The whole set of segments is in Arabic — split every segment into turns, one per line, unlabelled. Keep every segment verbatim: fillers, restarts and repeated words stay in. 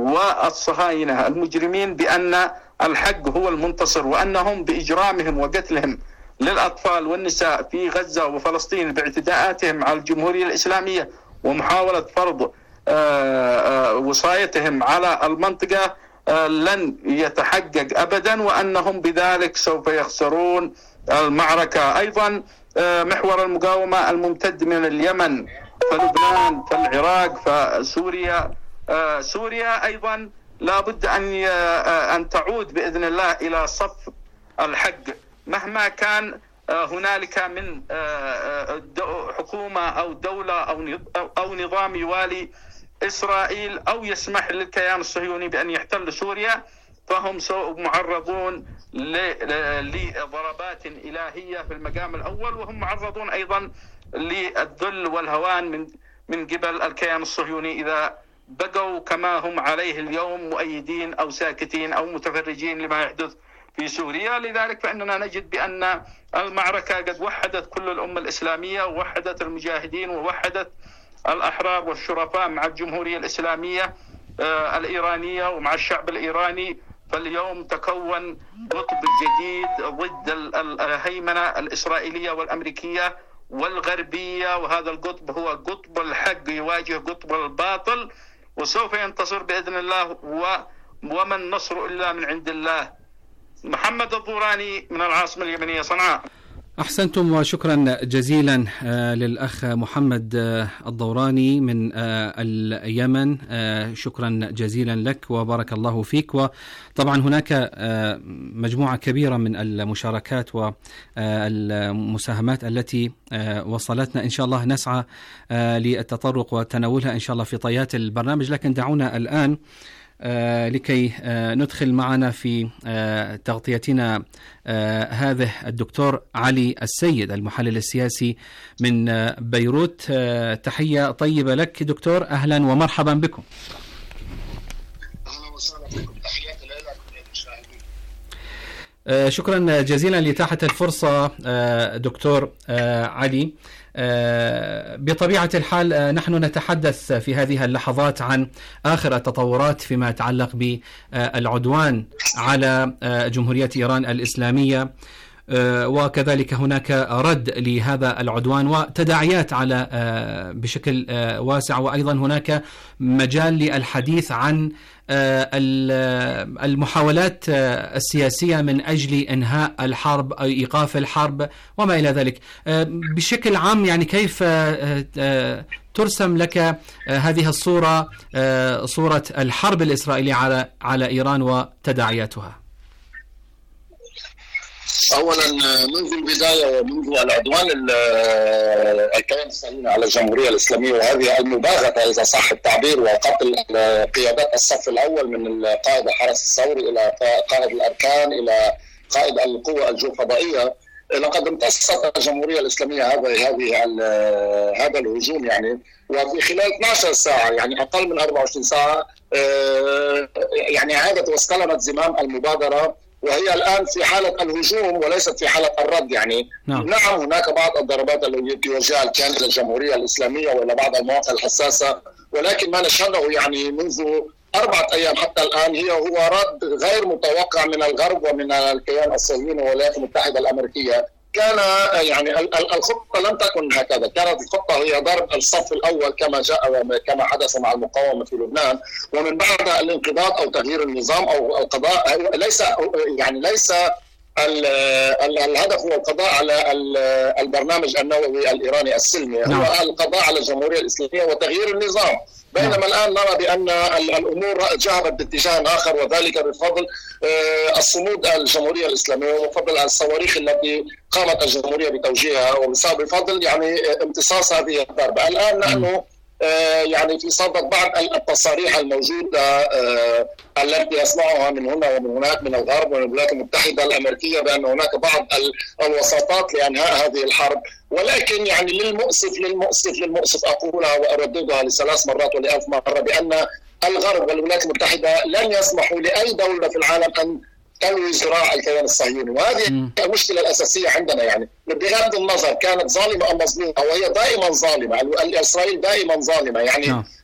والصهاينة المجرمين بأن الحق هو المنتصر، وأنهم بإجرامهم وقتلهم للأطفال والنساء في غزة وفلسطين باعتداءاتهم على الجمهورية الإسلامية ومحاولة فرض وصايتهم على المنطقة لن يتحقق أبدا، وأنهم بذلك سوف يخسرون المعركة. أيضا محور المقاومة الممتد من اليمن فلبنان فالعراق فسوريا، سوريا أيضا لا بد أن أن تعود بإذن الله إلى صف الحق مهما كان هنالك من حكومة أو دولة أو نظام يوالي إسرائيل أو يسمح للكيان الصهيوني بأن يحتل سوريا، فهم معرضون لضربات إلهية في المقام الأول، وهم معرضون أيضا للذل والهوان من من قبل الكيان الصهيوني إذا بقوا كما هم عليه اليوم مؤيدين أو ساكتين أو متفرجين لما يحدث في سوريا. لذلك فإننا نجد بأن المعركة قد وحدت كل الأمة الإسلامية، ووحدت المجاهدين، ووحدت الأحرار والشرفاء مع الجمهورية الإسلامية الإيرانية ومع الشعب الإيراني. فاليوم تكون قطب جديد ضد الهيمنة الإسرائيلية والأمريكية والغربية، وهذا القطب هو قطب الحق يواجه قطب الباطل، وسوف ينتصر بإذن الله، وما النصر إلا من عند الله. محمد الضوراني من العاصمة اليمنية صنعاء.
أحسنتم وشكرا جزيلا للأخ محمد الضوراني من اليمن، شكرا جزيلا لك وبارك الله فيك. وطبعا هناك مجموعة كبيرة من المشاركات والمساهمات التي وصلتنا، إن شاء الله نسعى للتطرق وتناولها إن شاء الله في طيات البرنامج، لكن دعونا الآن لكي ندخل معنا في تغطيتنا هذا الدكتور علي السيد المحلل السياسي من بيروت. تحية طيبة لك دكتور، أهلا ومرحبا بكم.
أهلا وسهلا بكم، تحياتي لكم يا مشاهدين.
شكرا جزيلا لإتاحة الفرصة دكتور علي. بطبيعة الحال نحن نتحدث في هذه اللحظات عن آخر التطورات فيما يتعلق بالعدوان على جمهورية إيران الإسلامية، وكذلك هناك رد لهذا العدوان وتداعيات على بشكل واسع، وأيضا هناك مجال للحديث عن المحاولات السياسية من أجل إنهاء الحرب أو إيقاف الحرب وما إلى ذلك. بشكل عام يعني كيف ترسم لك هذه الصورة، صورة الحرب الإسرائيلية على على إيران وتداعياتها؟
أولا منذ البداية ومنذ العدوان الكيان الصهيوني على الجمهورية الإسلامية، وهذه المباغتة إذا صح التعبير، وقتل قيادات الصف الأول من قائد الحرس الثوري إلى قائد الأركان إلى قائد القوى الجوفضائية، لقد امتصت الجمهورية الإسلامية هذا هذه هذا الهجوم يعني، وفي خلال اثنتي عشرة ساعة يعني أقل من أربعة وعشرين ساعة يعني عادت واستلمت زمام المبادرة، وهي الآن في حالة الهجوم وليست في حالة الرد يعني. نعم, نعم هناك بعض الضربات التي يوجهها الكيان للجمهورية الإسلامية وإلى بعض المواقع الحساسة، ولكن ما نشهده يعني منذ أربعة أيام حتى الآن هي هو رد غير متوقع من الغرب ومن الكيان الصهيوني والولايات المتحدة الأمريكية. كان يعني الخطة لم تكن هكذا، كانت الخطة هي ضرب الصف الأول كما جاء كما حدث مع المقاومة في لبنان، ومن بعدها الانقضاض أو تغيير النظام أو القضاء. ليس يعني ليس الهدف هو القضاء على البرنامج النووي الإيراني السلمي، هو القضاء على الجمهورية الإسلامية وتغيير النظام. بينما الآن نرى بأن الأمور ذهبت باتجاه آخر، وذلك بفضل الصمود الجمهورية الإسلامية وبفضل الصواريخ التي قامت الجمهورية بتوجيهها، وبفضل يعني امتصاص هذه الضربة. الآن نحن يعني في صدد بعض التصاريح الموجودة التي يسمعها من هنا ومن هناك من الغرب ومن الولايات المتحدة الأمريكية بأن هناك بعض الوساطات لإنهاء هذه الحرب، ولكن يعني للمؤسف للمؤسف للمؤسف أقولها وأرددها لثلاث مرات ولألف مرة بأن الغرب والولايات المتحدة لن يسمحوا لأي دولة في العالم أن تلوي ذراع الكيان الصهيوني، وهذه م. المشكلة الأساسية عندنا يعني. بغض النظر كانت ظالمة أم مظلومة، وهي دائما ظالمة، إسرائيل دائما ظالمة يعني. م.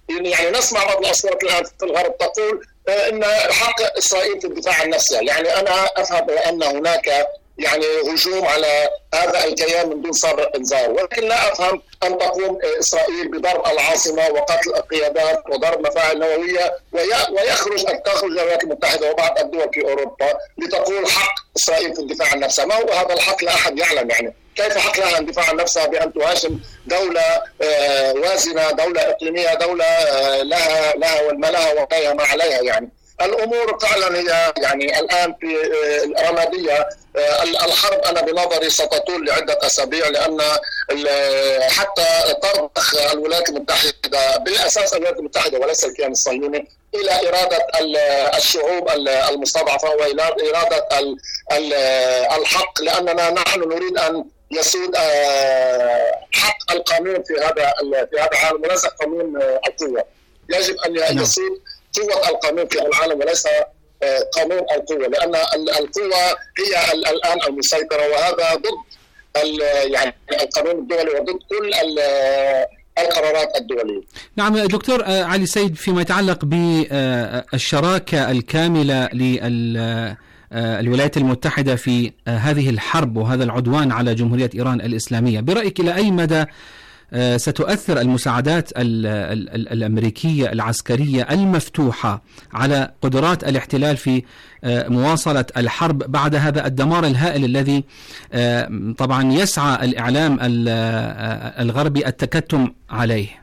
يعني نسمع بعض الأصوات الآن في الغرب تقول أن حق إسرائيل في الدفاع عن نفسها. يعني أنا أفهم أن هناك يعني هجوم على هذا الكيان من دون سابق انذار، ولكن لا افهم ان تقوم اسرائيل بضرب العاصمه وقتل القيادات وضرب مفاعل نوويه ويخرج ان تخرج الولايات المتحده وبعض الدول في اوروبا لتقول حق اسرائيل في الدفاع عن نفسها. ما هو هذا الحق؟ لا احد يعلم. يعني كيف حق لها ان تدافع عن نفسها بان تهاجم دوله وازنه، دوله اقليميه، دوله لها لها ما لها وعليها ما عليها؟ يعني الامور فعلا هي يعني الان في الرماديه. الحرب انا بنظري ستطول لعده اسابيع، لان حتى ترضخ الولايات المتحده بالاساس الولايات المتحده وليس الكيان الصهيوني الى اراده الشعوب المستضعفه والى اراده الحق، لاننا نحن نريد ان يسود حق القانون في هذا في هذا العالم وليس قانون القوه. يجب ان يسود قوة القانون في العالم وليس قانون القوة، لأن القوة هي الآن المسيطرة، وهذا ضد يعني القانون الدولي وضد كل القرارات الدولية.
نعم دكتور علي سيد، فيما يتعلق بالشراكة الكاملة للولايات المتحدة في هذه الحرب وهذا العدوان على جمهورية إيران الإسلامية، برأيك إلى أي مدى ستؤثر المساعدات الأمريكية العسكرية المفتوحة على قدرات الاحتلال في مواصلة الحرب بعد هذا الدمار الهائل الذي طبعا يسعى الإعلام الغربي التكتم عليه؟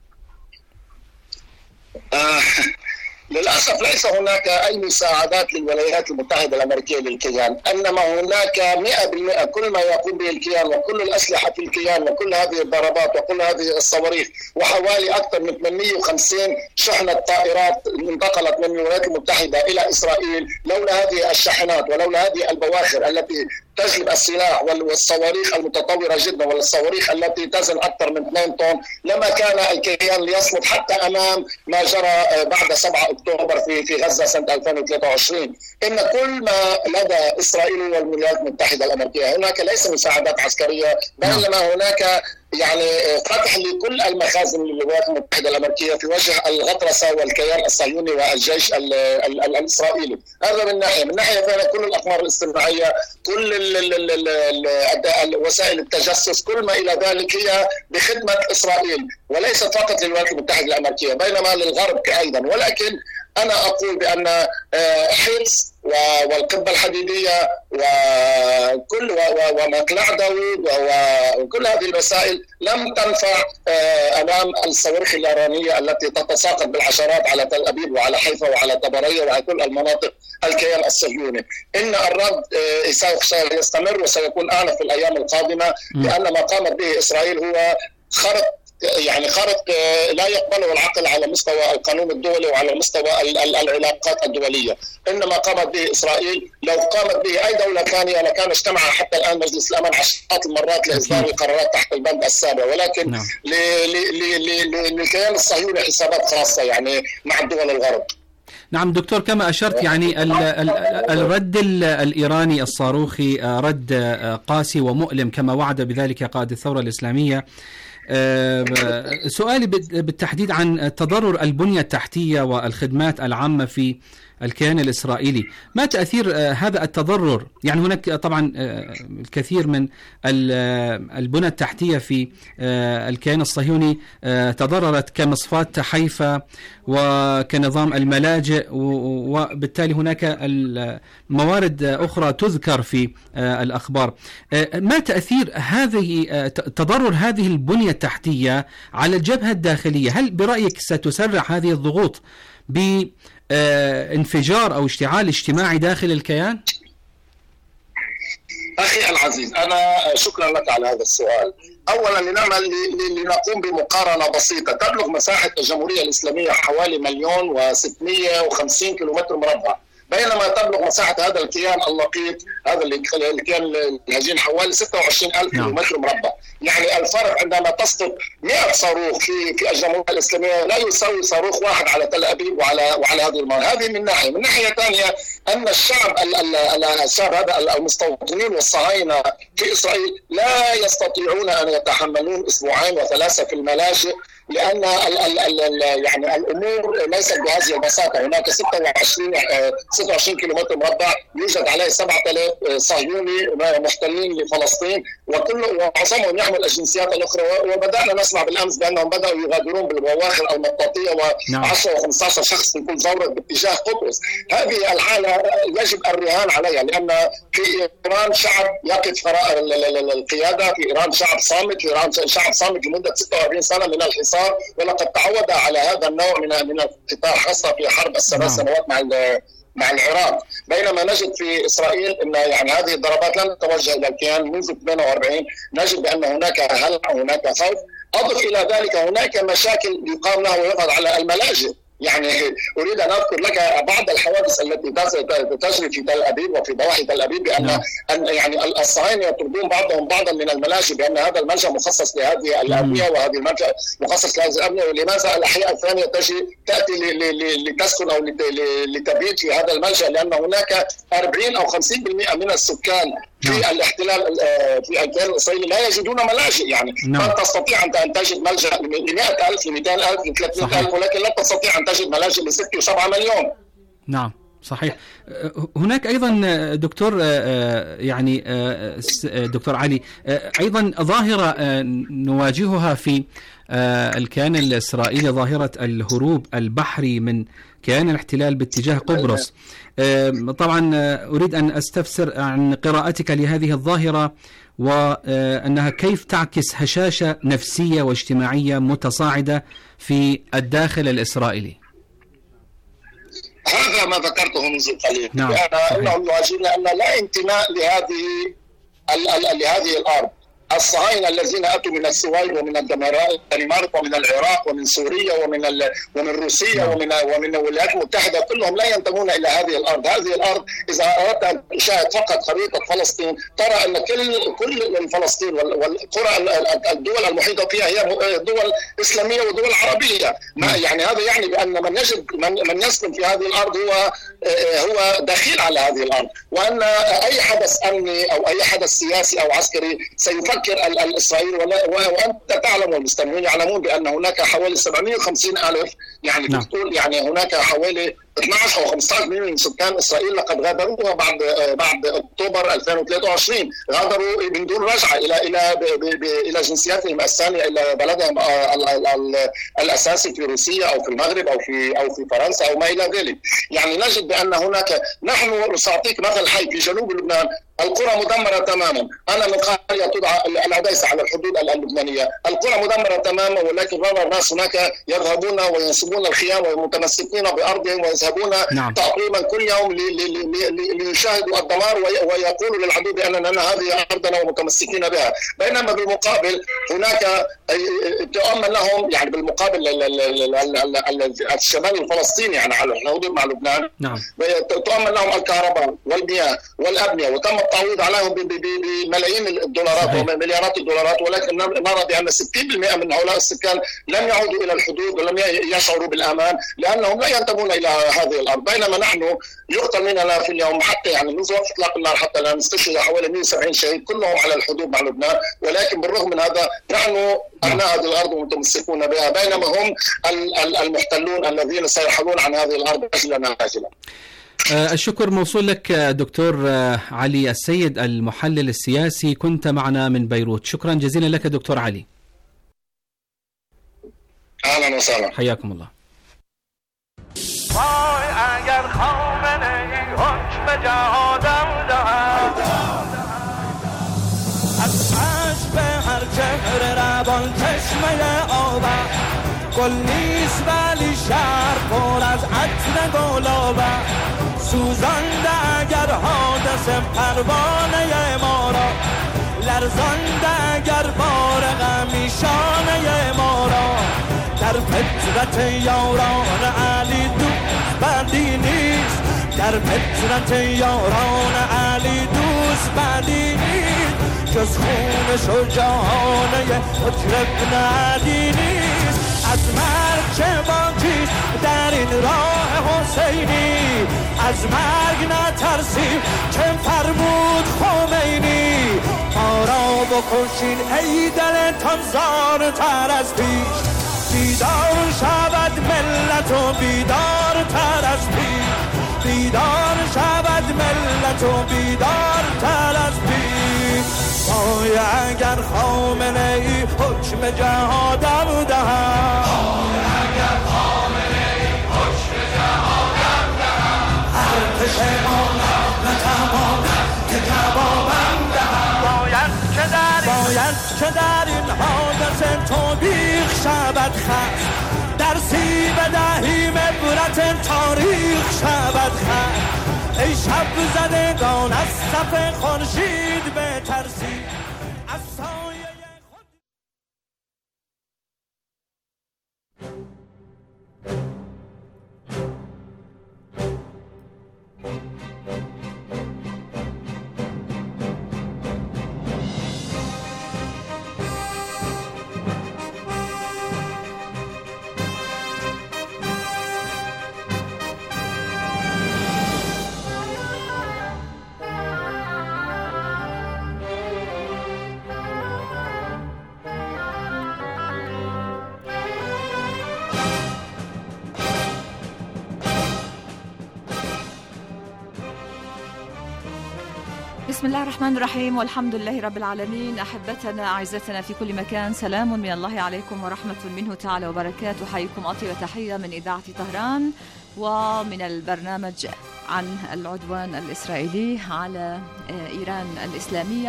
آه للأسف ليس هناك أي مساعدات للولايات المتحدة الأمريكية للكيان، إنما هناك مئة بالمئة كل ما يقوم به الكيان وكل الأسلحة في الكيان وكل هذه الضربات وكل هذه الصواريخ وحوالي أكثر من ثمانمئة وخمسين شحنة طائرات انتقلت من الولايات المتحدة إلى إسرائيل. لولا هذه الشاحنات ولولا هذه البواخر التي تجلب السلاح والصواريخ المتطورة جدا والصواريخ التي تزن أكثر من اثنين طن لما كان الكيان ليصمد حتى أمام ما جرى بعد سبعة أكتوبر في في غزة سنة ألفين وثلاثة وعشرين. إن كل ما لدى إسرائيل والولايات المتحدة الأمريكية هناك ليس مساعدات عسكرية، بينما هناك يعني فتح لكل المخازن للولايات المتحدة الأمريكية في وجه الغطرسة والكيان الصهيوني والجيش ال ال ال الإسرائيلي. هذا من ناحية. من ناحية ثانية كل الأقمار الاصطناعية، كل ال ال ال ال ال وسائل التجسس، كل ما إلى ذلك هي بخدمة إسرائيل وليست فقط للولايات المتحدة الأمريكية بينما للغرب أيضا. ولكن أنا أقول بأن حيث والقبة الحديدية وكل ومقلع داوود وكل هذه الوسائل لم تنفع أمام الصواريخ الإيرانية التي تتساقط بالعشرات على تل أبيب وعلى حيفا وعلى طبرية وعلى كل المناطق الكيان الصهيوني. إن الرد سيستمر وسيكون أعنف في الأيام القادمة، لأن ما قامت به إسرائيل هو خرق يعني خرق لا يقبله العقل على مستوى القانون الدولي وعلى مستوى العلاقات الدولية. إنما قامت به إسرائيل، لو قامت به أي دولة ثانية لكان اجتمع حتى الآن مجلس الأمن عشرات المرات لإصدار القرارات تحت البند السابع، ولكن نعم. للكيان الصهيوني حسابات خاصة يعني مع الدول الغرب.
نعم دكتور، كما أشرت يعني ال ال الرد الإيراني الصاروخي رد قاسي ومؤلم كما وعد بذلك قائد الثورة الإسلامية. سؤالي بالتحديد عن تضرر البنية التحتية والخدمات العامة في الكيان الإسرائيلي، ما تأثير هذا التضرر؟ يعني هناك طبعا الكثير من البنى التحتية في الكيان الصهيوني تضررت كمصفاة حيفا وكنظام الملاجئ، وبالتالي هناك موارد أخرى تذكر في الأخبار. ما تأثير هذه تضرر هذه البنية التحتية على الجبهة الداخلية؟ هل برأيك ستسرع هذه الضغوط بانفجار أو اشتعال اجتماعي داخل الكيان؟
أخي العزيز، أنا شكرا لك على هذا السؤال. أولا لنعمل لنقوم بمقارنة بسيطة. تبلغ مساحة الجمهورية الإسلامية حوالي مليون وستمئة وخمسين كيلومتر مربع، بينما تبلغ مساحة هذا الكيان اللقيط هذا الكيان الهجين حوالي ستة وعشرين ألف كيلومتر مربع. يعني الفرق عندما تسقط مئة صاروخ في في الجمهورية الإسلامية لا يساوي صاروخ واحد على تل أبيب وعلى وعلى هذه المنطقة. هذه من ناحية. من ناحية ثانية أن الشعب الشعب هذا المستوطنين والصهاينة في إسرائيل لا يستطيعون أن يتحملون أسبوعين وثلاثة في الملاجئ لأن ال ال ال يعني الأمور ليست بهذه البساطة. هناك ستة وعشرين كيلومتر مربع يوجد عليه سبعة آلاف صهيوني محتلين لفلسطين، وكل ومعظمهم يحمل الجنسيات الأخرى. وبدأنا نسمع بالأمس بأنهم بدأوا يغادرون بالبواخر المطاطية وعشرة وخمسة عشر شخص من كل زورق باتجاه قبرص. هذه الحالة يجب الرهان عليها، لأن في إيران شعب يقف وراء القيادة، في إيران شعب صامت، في إيران شعب صامت لمدة ستة وأربعين سنة من الحصار، ولقد تعود على هذا النوع من من القطاع، خاصة في حرب الثلاث سنوات مع مع العراق. بينما نجد في إسرائيل أن يعني هذه الضربات لم تتوجه إلى الكيان منذ ثمانية وأربعين. نجد بأن هناك هلع، هناك خوف. أضف إلى ذلك هناك مشاكل يقام لها ويقضى على الملاجئ. يعني أريد أن أذكر لك بعض الحوادث التي تجري في تل أبيب وفي ضواحي تل أبيب، بأن أن يعني الصهاينة يطردون بعضهم بعضا من الملاجئ، بأن هذا الملجأ مخصص لهذه الأبنية وهذه الملجأ مخصص لهذه الأبنية، ولماذا الأحياء الثانية تجي تأتي لتسكن أو لتبيت في هذا الملجأ؟ لأن هناك أربعين أو خمسين بالمئة من السكان في الاحتلال في الكيان الإسرائيلي لا يجدون ملاجئ. يعني ما تستطيع أن تجد ملجأ ل مئة ألف ل مئتين ألف ل ثلاثمئة ألف، ولكن لا تستطيع أن تجد ملاجئ ل ستة وسبعة مليون.
نعم صحيح. هناك أيضا دكتور يعني دكتور علي أيضا ظاهرة نواجهها في الكيان الإسرائيلي، ظاهرة الهروب البحري من كيان الاحتلال باتجاه قبرص. طبعا أريد أن أستفسر عن قراءتك لهذه الظاهرة، وأنها كيف تعكس هشاشة نفسية واجتماعية متصاعدة في الداخل الإسرائيلي.
هذا ما ذكرته منذ قليل،
نعم.
أنهم يواجهون أن لا انتماء لهذه لهذه الأرض. الصهاينة الذين أتوا من السويد ومن الدنمارك ومن العراق ومن سوريا ومن ومن روسيا ومن ومن الولايات المتحدة كلهم لا ينتمون إلى هذه الأرض. هذه الأرض إذا أردت أن تشاهد فقط خريطة فلسطين ترى أن كل كل فلسطين والقرى الدول المحيطة فيها هي دول إسلامية ودول عربية. ما يعني هذا يعني بأن من يجد من, من يسكن في هذه الأرض هو هو دخيل على هذه الأرض، وأن أي حدث أمني أو أي حدث سياسي أو عسكري سيفكر الإسرائيلي. وأنت تعلم والمستمعين يعلمون بأن هناك حوالي سبعمئة وخمسين ألف يعني نعم. يعني هناك حوالي اثني عشر أو خمسة عشر مليون من سكان إسرائيل لقد غادروها بعد بعد أكتوبر ألفين وثلاثة وعشرين، غادروا من دون رجعة إلى إلى إلى جنسياتهم الثانية، إلى بلدهم الأساسي في روسيا أو في المغرب أو في أو في فرنسا أو ما إلى ذلك. يعني نجد بأن هناك، نحن سأعطيك مثل حي في جنوب لبنان، القرى مدمرة تماما. أنا من قرية تدعى العديسة على الحدود اللبنانية، القرى مدمرة تماما، ولكن نرى الناس هناك يذهبون وينصبون الخيام ومتمسكين بأرضهم ويذهبون نعم. تقريبا كل يوم ليشاهدوا الدمار ويقولوا للعدو بأننا هذه أرضنا ومتمسكين بها. بينما بالمقابل هناك تؤمن لهم، يعني بالمقابل الشمال الفلسطيني يعني على الحدود مع لبنان نعم. تؤمن لهم الكهرباء والمياه والأبنية، وتم التعويض عليهم بملايين الدولارات ومليارات الدولارات، ولكن نرى بأن ستين بالمئة من هؤلاء السكان لم يعودوا إلى الحدود ولم يشعروا بالأمان لأنهم لا ينتمون إلى هذه الأرض. بينما نحن يقتل مننا في اليوم حتى يعني منذ وقت إطلاق النار حتى الآن استشهد حوالي مئة وسبعين شهيد كلهم على الحدود مع لبنان، ولكن بالرغم من هذا نحن أبناء هذه الأرض ومتمسكون بها، بينما هم المحتلون الذين سيرحلون عن هذه الأرض أجلا آجلا.
الشكر موصول لك دكتور علي السيد المحلل السياسي، كنت معنا من بيروت. شكرا جزيلا لك دكتور علي.
أهلا وسهلا،
حياكم الله.
گل نیست ولی شهر پر از عطر گلابه سوزانده اگر حادثه پروانه ما را لرزانده اگر بار غمی شانه ما را در فطرت یاران علی دوست بدی نیست در فطرت یاران علی دوست بدی نیست جز خون شجاعانه مطرب ندی نیست از مرگ چه باکیست در این راه حسینی از مرگ نترسیم چه فرمود خمینی ما را بکشین ای دلتان زارتر از پیش بیدار شود ملت و بیدار تر از پیر، بیدار شود ملت و بیدار تر از پیر. پای اگر خامنه ای حکم جهادم دهد، پای اگر خامنه ای حکم جهادم دهد، ارتش ما نتواند که جوابم دهد. باید که در باید که در این حادثه توبیخ شود خست، در سی بدهیم عبرت تاریخ شود خست. ای شب زدگان از صف خورشید بترسید، از سایه خود.
بسم الله الرحمن الرحيم والحمد لله رب العالمين. أحبتنا أعزتنا في كل مكان، سلام من الله عليكم ورحمة منه تعالى وبركاته. حيكم أطيب تحية من إذاعة طهران ومن البرنامج عن العدوان الإسرائيلي على إيران الإسلامية.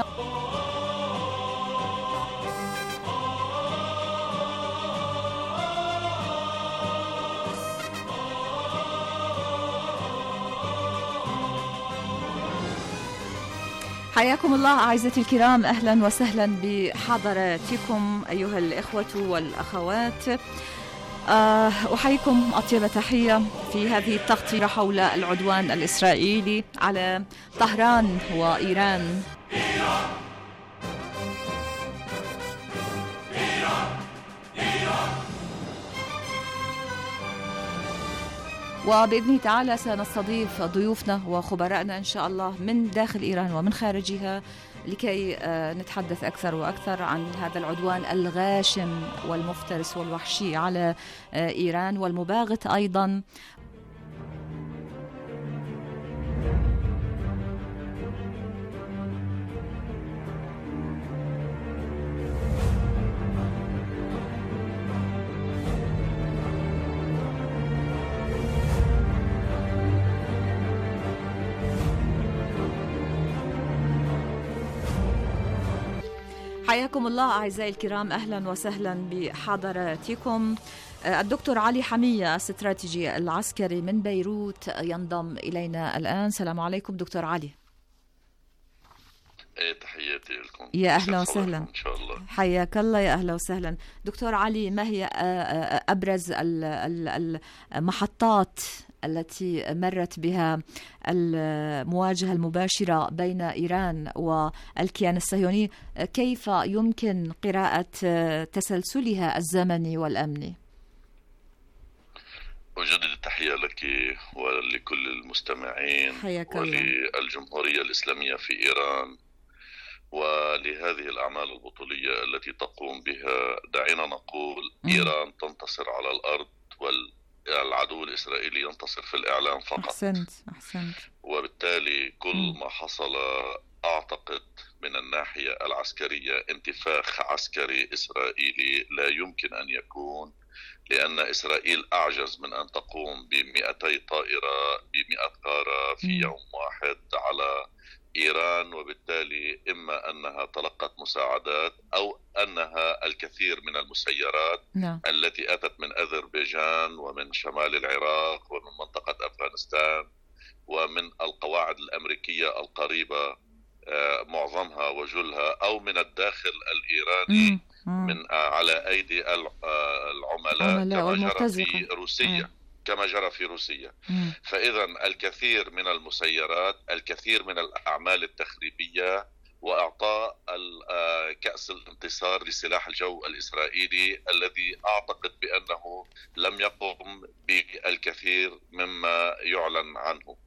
حياكم الله أعزتي الكرام، أهلا وسهلا بحضراتكم أيها الإخوة والأخوات. أحييكم أطيب تحية في هذه التغطية حول العدوان الإسرائيلي على طهران وإيران. وبإذن تعالى سنستضيف ضيوفنا وخبرائنا إن شاء الله من داخل إيران ومن خارجها لكي نتحدث أكثر وأكثر عن هذا العدوان الغاشم والمفترس والوحشي على إيران والمباغت أيضا. حياكم الله أعزائي الكرام، أهلا وسهلا بحضراتكم. الدكتور علي حمية استراتيجي العسكري من بيروت ينضم إلينا الآن. السلام عليكم دكتور علي.
تحياتي لكم.
يا أهلا وسهلا
إن شاء الله.
حياك الله، يا أهلا وسهلا دكتور علي. ما هي أبرز المحطات التي مرت بها المواجهة المباشرة بين إيران والكيان الصهيوني؟ كيف يمكن قراءة تسلسلها الزمني والأمني؟
أجدد التحية لك ولكل المستمعين وللجمهورية الإسلامية في إيران ولهذه الأعمال البطولية التي تقوم بها. دعينا نقول إيران تنتصر على الأرض وال العدو الإسرائيلي ينتصر في الإعلام فقط.
أحسنت أحسنت.
وبالتالي كل ما حصل أعتقد من الناحية العسكرية انتفاخ عسكري إسرائيلي لا يمكن أن يكون، لأن إسرائيل أعجز من أن تقوم بمئتي طائرة بمئة غارة في يوم واحد على إيران، وبالتالي إما أنها تلقت مساعدات أو أنها الكثير من المسيرات
نعم.
التي أتت من أذربيجان ومن شمال العراق ومن منطقة أفغانستان ومن القواعد الأمريكية القريبة معظمها وجلها أو من الداخل الإيراني
مم. مم.
من على أيدي العملاء كما جرى في روسيا مم. كما جرى في روسيا.
مم.
فإذا الكثير من المسيرات، الكثير من الأعمال التخريبية، وإعطاء كأس الانتصار لسلاح الجو الإسرائيلي الذي أعتقد بأنه لم يقم بالكثير مما يعلن عنه.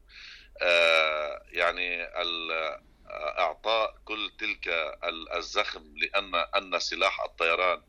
يعني إعطاء كل تلك الزخم، لأن أن سلاح الطيران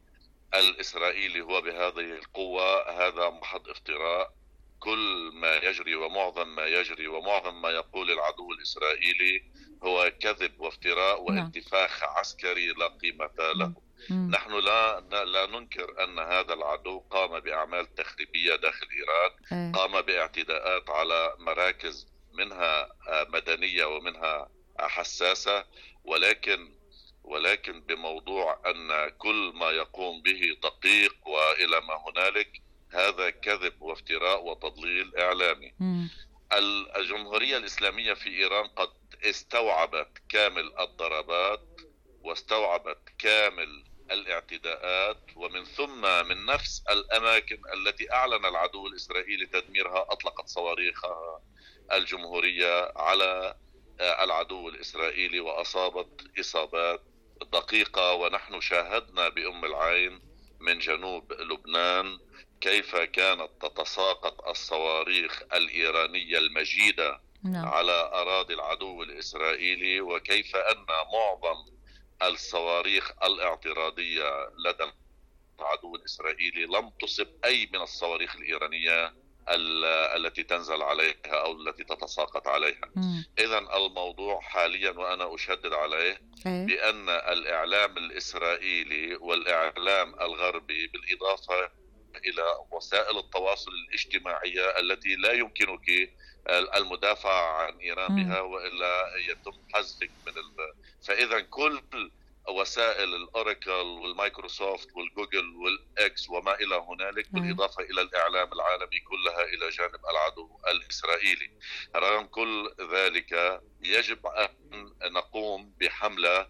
الإسرائيلي هو بهذه القوة هذا محض افتراء. كل ما يجري ومعظم ما يجري ومعظم ما يقول العدو الإسرائيلي هو كذب وافتراء وانتفاخ عسكري لا قيمة له. نحن لا لا ننكر أن هذا العدو قام بأعمال تخريبية داخل إيران، قام باعتداءات على مراكز منها مدنية ومنها حساسة، ولكن ولكن بموضوع أن كل ما يقوم به دقيق وإلى ما هنالك، هذا كذب وافتراء وتضليل إعلامي. الجمهورية الإسلامية في إيران قد استوعبت كامل الضربات واستوعبت كامل الاعتداءات، ومن ثم من نفس الأماكن التي أعلن العدو الإسرائيلي تدميرها أطلقت صواريخها الجمهورية على العدو الإسرائيلي وأصابت إصابات دقيقة. ونحن شاهدنا بأم العين من جنوب لبنان كيف كانت تتساقط الصواريخ الإيرانية المجيدة نعم. على أراضي العدو الإسرائيلي، وكيف أن معظم الصواريخ الاعتراضية لدى العدو الإسرائيلي لم تصب أي من الصواريخ الإيرانية التي تنزل عليها أو التي تتساقط عليها. إذن الموضوع حاليا وأنا أشدد عليه بأن الإعلام الإسرائيلي والإعلام الغربي بالإضافة إلى وسائل التواصل الاجتماعية التي لا يمكنك المدافع عن إيران بها وإلا يتم حذفك من ال... فإذا كل وسائل الأوراكل والمايكروسوفت والجوجل والإكس وما إلى هنالك بالإضافة إلى الإعلام العالمي كلها إلى جانب العدو الإسرائيلي. رغم كل ذلك يجب أن نقوم بحملة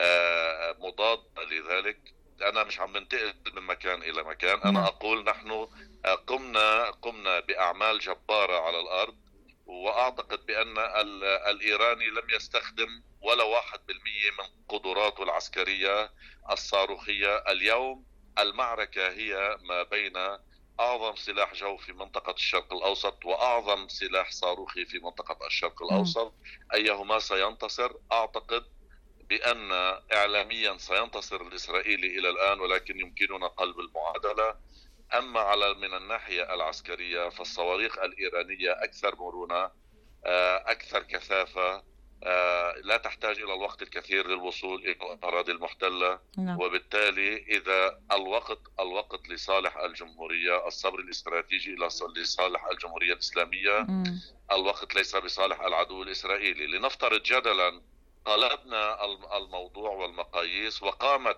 مضادة لذلك. أنا مش عم بنتقل من مكان إلى مكان، أنا أقول نحن قمنا قمنا بأعمال جبارة على الأرض، وأعتقد بأن الإيراني لم يستخدم ولا واحد بالمية من قدراته العسكرية الصاروخية. اليوم المعركة هي ما بين أعظم سلاح جو في منطقة الشرق الأوسط وأعظم سلاح صاروخي في منطقة الشرق الأوسط، أيهما سينتصر؟ أعتقد بأن إعلاميا سينتصر الإسرائيلي إلى الآن، ولكن يمكننا قلب المعادلة. أما على من الناحية العسكرية فالصواريخ الإيرانية أكثر مرونة، أكثر كثافة، لا تحتاج إلى الوقت الكثير للوصول إلى الأراضي المحتلة. وبالتالي إذا الوقت الوقت لصالح الجمهورية، الصبر الاستراتيجي لصالح الجمهورية الإسلامية، الوقت ليس بصالح العدو الإسرائيلي. لنفترض جدلا قلبنا الموضوع والمقاييس وقامت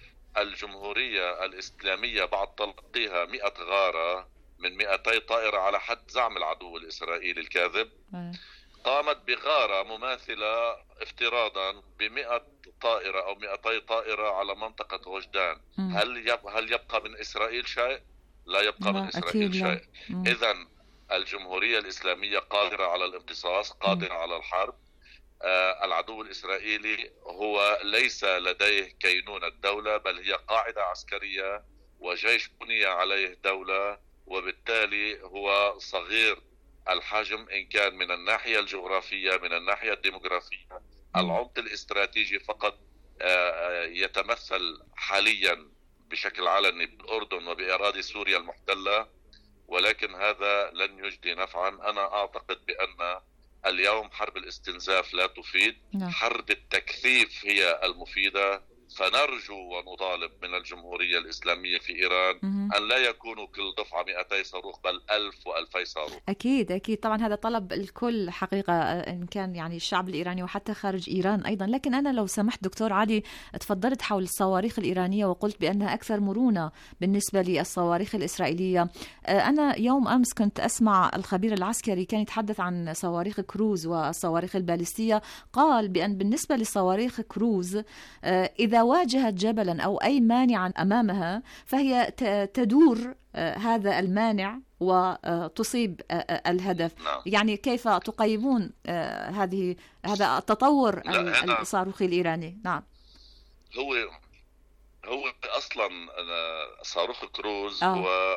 الجمهورية الإسلامية بعد تلقيها مئة غارة من مئتي طائرة على حد زعم العدو الإسرائيلي الكاذب، قامت بغارة مماثلة افتراضا بمئة طائرة أو مئتي طائرة على منطقة غجدان، هل هل يبقى من إسرائيل شيء؟ لا يبقى من إسرائيل شيء. إذن الجمهورية الإسلامية قادرة على الامتصاص، قادرة على الحرب. آه العدو الإسرائيلي هو ليس لديه كينونة دولة، بل هي قاعدة عسكرية وجيش بني عليه دولة، وبالتالي هو صغير الحجم إن كان من الناحية الجغرافية من الناحية الديموغرافية. العمق الاستراتيجي فقط آه يتمثل حاليا بشكل علني بالأردن وبأراضي سوريا المحتلة، ولكن هذا لن يجدي نفعا. أنا أعتقد بأن اليوم حرب الاستنزاف لا تفيد، حرب التكثيف هي المفيدة. فنرجو ونطالب من الجمهورية الإسلامية في إيران أن لا يكونوا كل دفعة مئتي صاروخ بل ألف وألفي صاروخ.
أكيد أكيد طبعا هذا طلب الكل حقيقة، إن كان يعني الشعب الإيراني وحتى خارج إيران أيضا. لكن أنا لو سمحت دكتور علي، تفضلت حول الصواريخ الإيرانية وقلت بأنها أكثر مرونة بالنسبة للصواريخ الإسرائيلية. أنا يوم أمس كنت أسمع الخبير العسكري كان يتحدث عن صواريخ كروز والصواريخ الباليستية، قال بأن بالنسبة لصواريخ كروز إذا واجهت جبلا أو أي مانعا أمامها فهي تدور هذا المانع وتصيب الهدف. يعني كيف تقيمون هذه هذا التطور الصاروخي الإيراني؟ نعم،
هو هو أصلا صاروخ كروز أوه. هو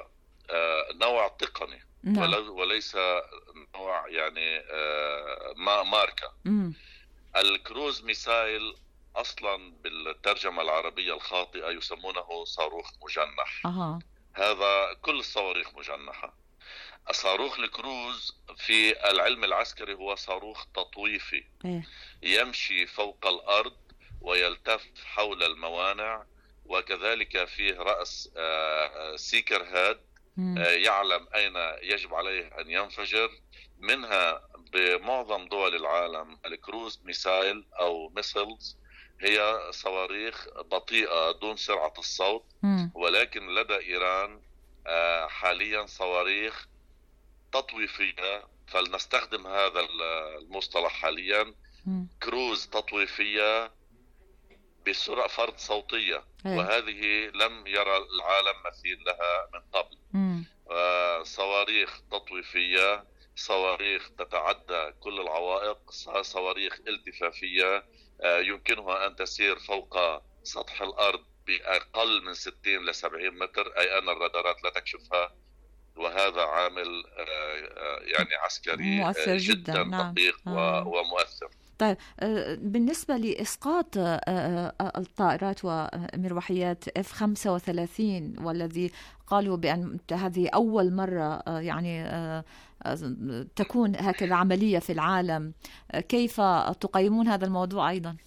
نوع تقني نعم. وليس نوع يعني ماركة. مم. الكروز ميسايل أصلا بالترجمة العربية الخاطئة يسمونه صاروخ مجنح.
أها.
هذا كل الصواريخ مجنحة. صاروخ الكروز في العلم العسكري هو صاروخ تطويفي
إيه؟
يمشي فوق الأرض ويلتف حول الموانع، وكذلك فيه رأس سيكر هاد يعلم أين يجب عليه أن ينفجر. منها بمعظم دول العالم الكروز ميسايل أو ميسلز هي صواريخ بطيئة دون سرعة الصوت، ولكن لدى إيران حاليا صواريخ تطويفية، فلنستخدم هذا المصطلح حاليا، كروز تطويفية بسرعة فرد صوتية، وهذه لم يرى العالم مثيل لها من قبل. صواريخ تطويفية، صواريخ تتعدى كل العوائق، صواريخ التفافية يمكنها أن تسير فوق سطح الأرض بأقل من ستين إلى سبعين متر، أي أن الرادارات لا تكشفها، وهذا عامل يعني عسكري
مؤثر جدا,
جداً
نعم.
دقيق
آه.
ومؤثر.
طيب بالنسبة لإسقاط الطائرات ومروحيات إف خمسة وثلاثين والذي قالوا بأن هذه أول مرة يعني تكون هكذا عملية في العالم، كيف تقيمون هذا الموضوع أيضا؟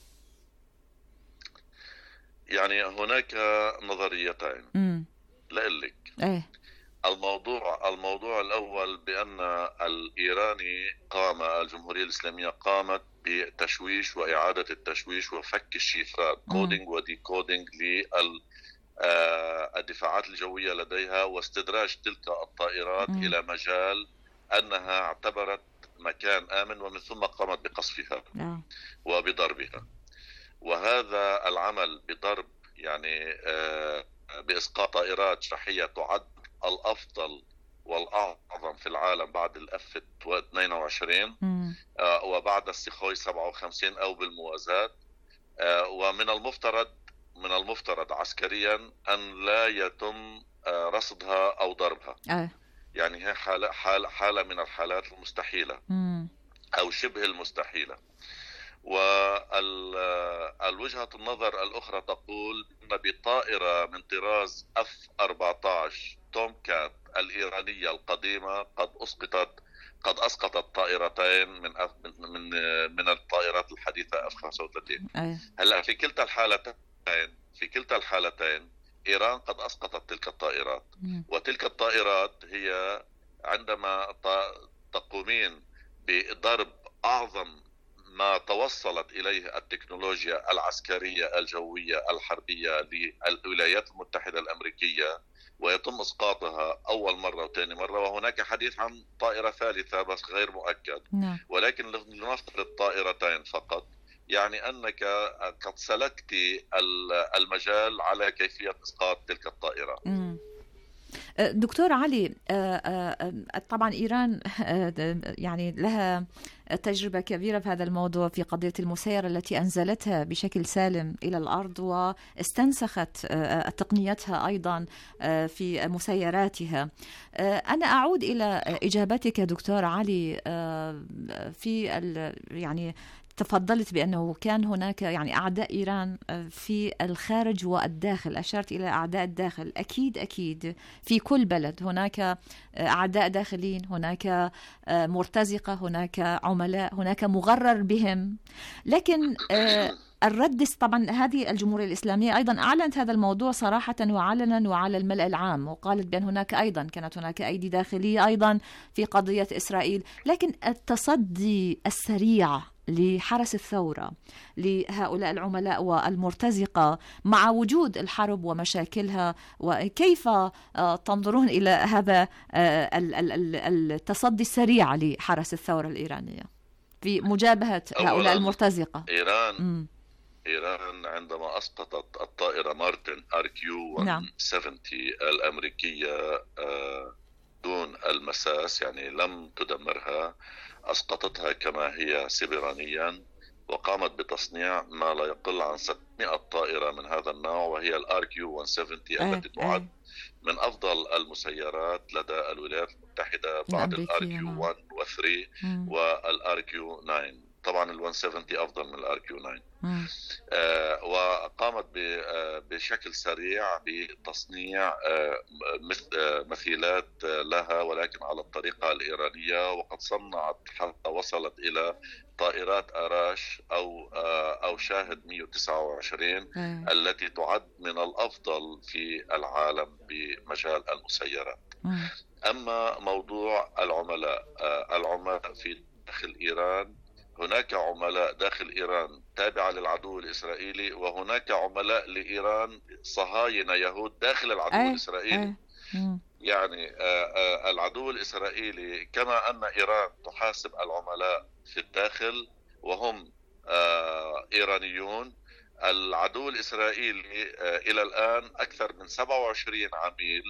يعني هناك نظريتين لقلك.
ايه
الموضوع الموضوع الأول بأن الإيراني قام الجمهورية الإسلامية قامت بتشويش وإعادة التشويش وفك الشفرات، كودينج وديكودينج للدفاعات الجوية لديها، واستدراج تلك الطائرات م. إلى مجال أنها اعتبرت مكان آمن، ومن ثم قامت بقصفها م. وبضربها. وهذا العمل بضرب يعني بإسقاط طائرات شرحية تعد الأفضل والأعظم في العالم بعد الأف اثنين وعشرين آه وبعد السخوي سبعة وخمسين أو بالموازاة. آه ومن المفترض من المفترض عسكريا أن لا يتم آه رصدها أو ضربها.
أه.
يعني هي حالة, حالة, حالة من الحالات المستحيلة م. أو شبه المستحيلة. والوجهة النظر الأخرى تقول أن بطائرة من طراز إف أربعة عشر توم كات الإيرانية القديمة قد أسقطت قد أسقطت طائرتين من من من الطائرات الحديثة إف خمسة وثلاثين. هلا في كلتا الحالتين في كلتا الحالتين إيران قد أسقطت تلك الطائرات، وتلك الطائرات هي عندما تقومين بضرب أعظم ما توصلت إليه التكنولوجيا العسكرية الجوية الحربية للولايات المتحدة الأمريكية، ويتم إسقاطها أول مرة وثاني مرة، وهناك حديث عن طائرة ثالثة بس غير مؤكد. ولكن لنفترض طائرتين فقط، يعني أنك قد سلكت المجال على كيفية إسقاط تلك الطائرات.
دكتور علي، طبعا إيران يعني لها تجربة كبيرة في هذا الموضوع في قضية المسيرة التي أنزلتها بشكل سالم إلى الأرض واستنسخت تقنيتها أيضا في مسيراتها. أنا أعود إلى إجابتك دكتور علي في يعني تفضلت بأنه كان هناك يعني أعداء إيران في الخارج والداخل، أشرت إلى أعداء الداخل. أكيد أكيد في كل بلد هناك أعداء داخلين، هناك مرتزقة، هناك عملاء، هناك مغرر بهم. لكن الرد طبعا هذه الجمهورية الإسلامية أيضا أعلنت هذا الموضوع صراحة وعلنا وعلى الملأ العام، وقالت بأن هناك أيضا كانت هناك أيدي داخلية أيضا في قضية إسرائيل. لكن التصدي السريع لحرس الثورة لهؤلاء العملاء والمرتزقة مع وجود الحرب ومشاكلها، وكيف تنظرون إلى هذا التصدي السريع لحرس الثورة الإيرانية في مجابهة هؤلاء المرتزقة؟
إيران م. إيران عندما أسقطت الطائرة مارتن آر كيو مئة وسبعين الأمريكية دون المساس، يعني لم تدمرها، أسقطتها كما هي سبرانيا، وقامت بتصنيع ما لا يقل عن ستمائة طائرة من هذا النوع، وهي الآر كيو مئة وسبعين التي تعد من أفضل المسيرات لدى الولايات المتحدة بعد الآر كيو واحد و ثلاثة والآر كيو تسعة. طبعا ال مية وسبعين أفضل من الآر كيو تسعة. آه وقامت بشكل سريع بتصنيع آه مثيلات لها ولكن على الطريقة الإيرانية، وقد صنعت حتى وصلت إلى طائرات آراش أو آه أو شاهد مية وتسعة وعشرين التي تعد من الأفضل في العالم بمجال المسيرات. أما موضوع العملاء، آه العملاء في داخل إيران، هناك عملاء داخل إيران تابعة للعدو الإسرائيلي، وهناك عملاء لإيران صهاينة يهود داخل العدو أي الإسرائيلي. أي. يعني العدو الإسرائيلي كما أن إيران تحاسب العملاء في الداخل وهم إيرانيون، العدو الإسرائيلي إلى الآن أكثر من سبعة وعشرين عميل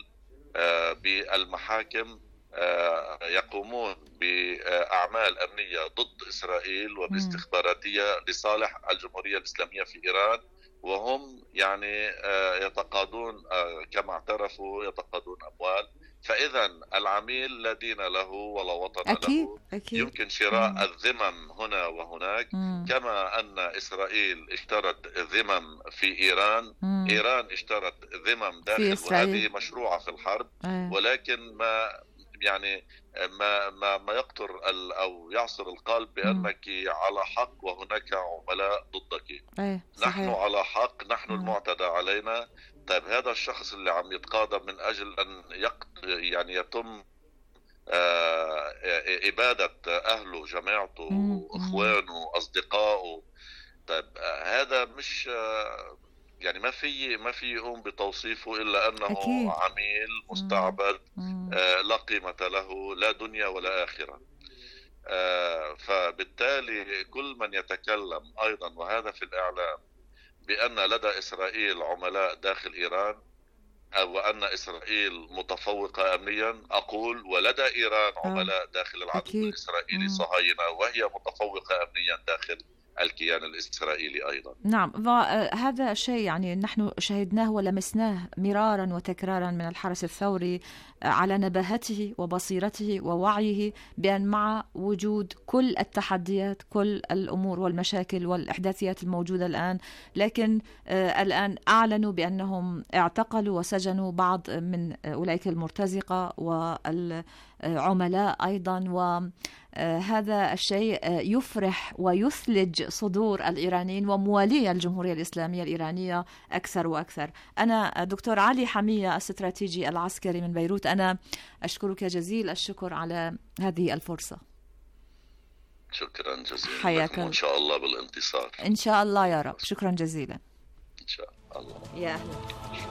بالمحاكم يقومون بأعمال أمنية ضد إسرائيل وباستخباراتية لصالح الجمهورية الإسلامية في إيران، وهم يعني يتقاضون كما اعترفوا يتقاضون أموال. فإذا العميل لا دين له ولا وطن
أكيد.
له.
أكيد.
يمكن شراء مم. الذمم هنا وهناك، مم. كما أن إسرائيل اشترت ذمم في إيران، مم. إيران اشترت ذمم داخل، وهذه مشروعة في الحرب. أه. ولكن ما يعني ما ما ما يقطر او يعصر القلب بانك على حق وهناك عملاء ضدك.
أيه
نحن على حق، نحن مم. المعتدى علينا. طيب هذا الشخص اللي عم يتقاضى من اجل ان يقت يعني يتم آه اباده اهله، جماعته، اخوانه، اصدقائه، طيب آه هذا مش آه يعني ما في ما في يقوم بتوصيفه إلا أنه أكيد. عميل مستعبد آه لا قيمة له، لا دنيا ولا آخرة. آه فبالتالي كل من يتكلم أيضا، وهذا في الإعلام، بأن لدى إسرائيل عملاء داخل إيران أو أن إسرائيل متفوقة أمنيا، أقول ولدى إيران عملاء داخل العدو أكيد. الإسرائيلي صهاينة، وهي متفوقة أمنيا داخل الكيان الإسرائيلي أيضا.
نعم، هذا الشيء يعني نحن شهدناه ولمسناه مرارا وتكرارا من الحرس الثوري على نباهته وبصيرته ووعيه بأن مع وجود كل التحديات، كل الأمور والمشاكل والإحداثيات الموجودة الآن، لكن الآن أعلنوا بأنهم اعتقلوا وسجنوا بعض من أولئك المرتزقة والعملاء أيضا، وهذا الشيء يفرح ويثلج صدور الإيرانيين وموالي الجمهورية الإسلامية الإيرانية أكثر وأكثر. أنا دكتور علي حمية، استراتيجي العسكري من بيروت، أنا أشكرك جزيل الشكر على هذه الفرصة.
شكرا جزيلا.
حياك
وإن شاء الله بالانتصار.
إن شاء الله يا رب. شكرا جزيلا.
إن شاء الله.
يا أهلا.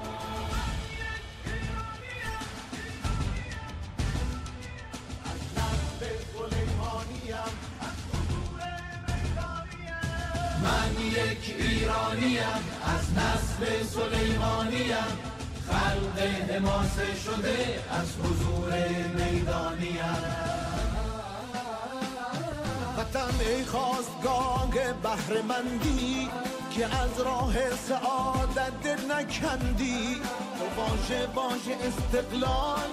من یک ایرانیم از نسل سلیمانیم، خلق حماسه شده از حضور میدانیم. وطن ای خواستگاه بهره‌مندی که از راه سعادت دل نکندی، تو باشه باشه استقلال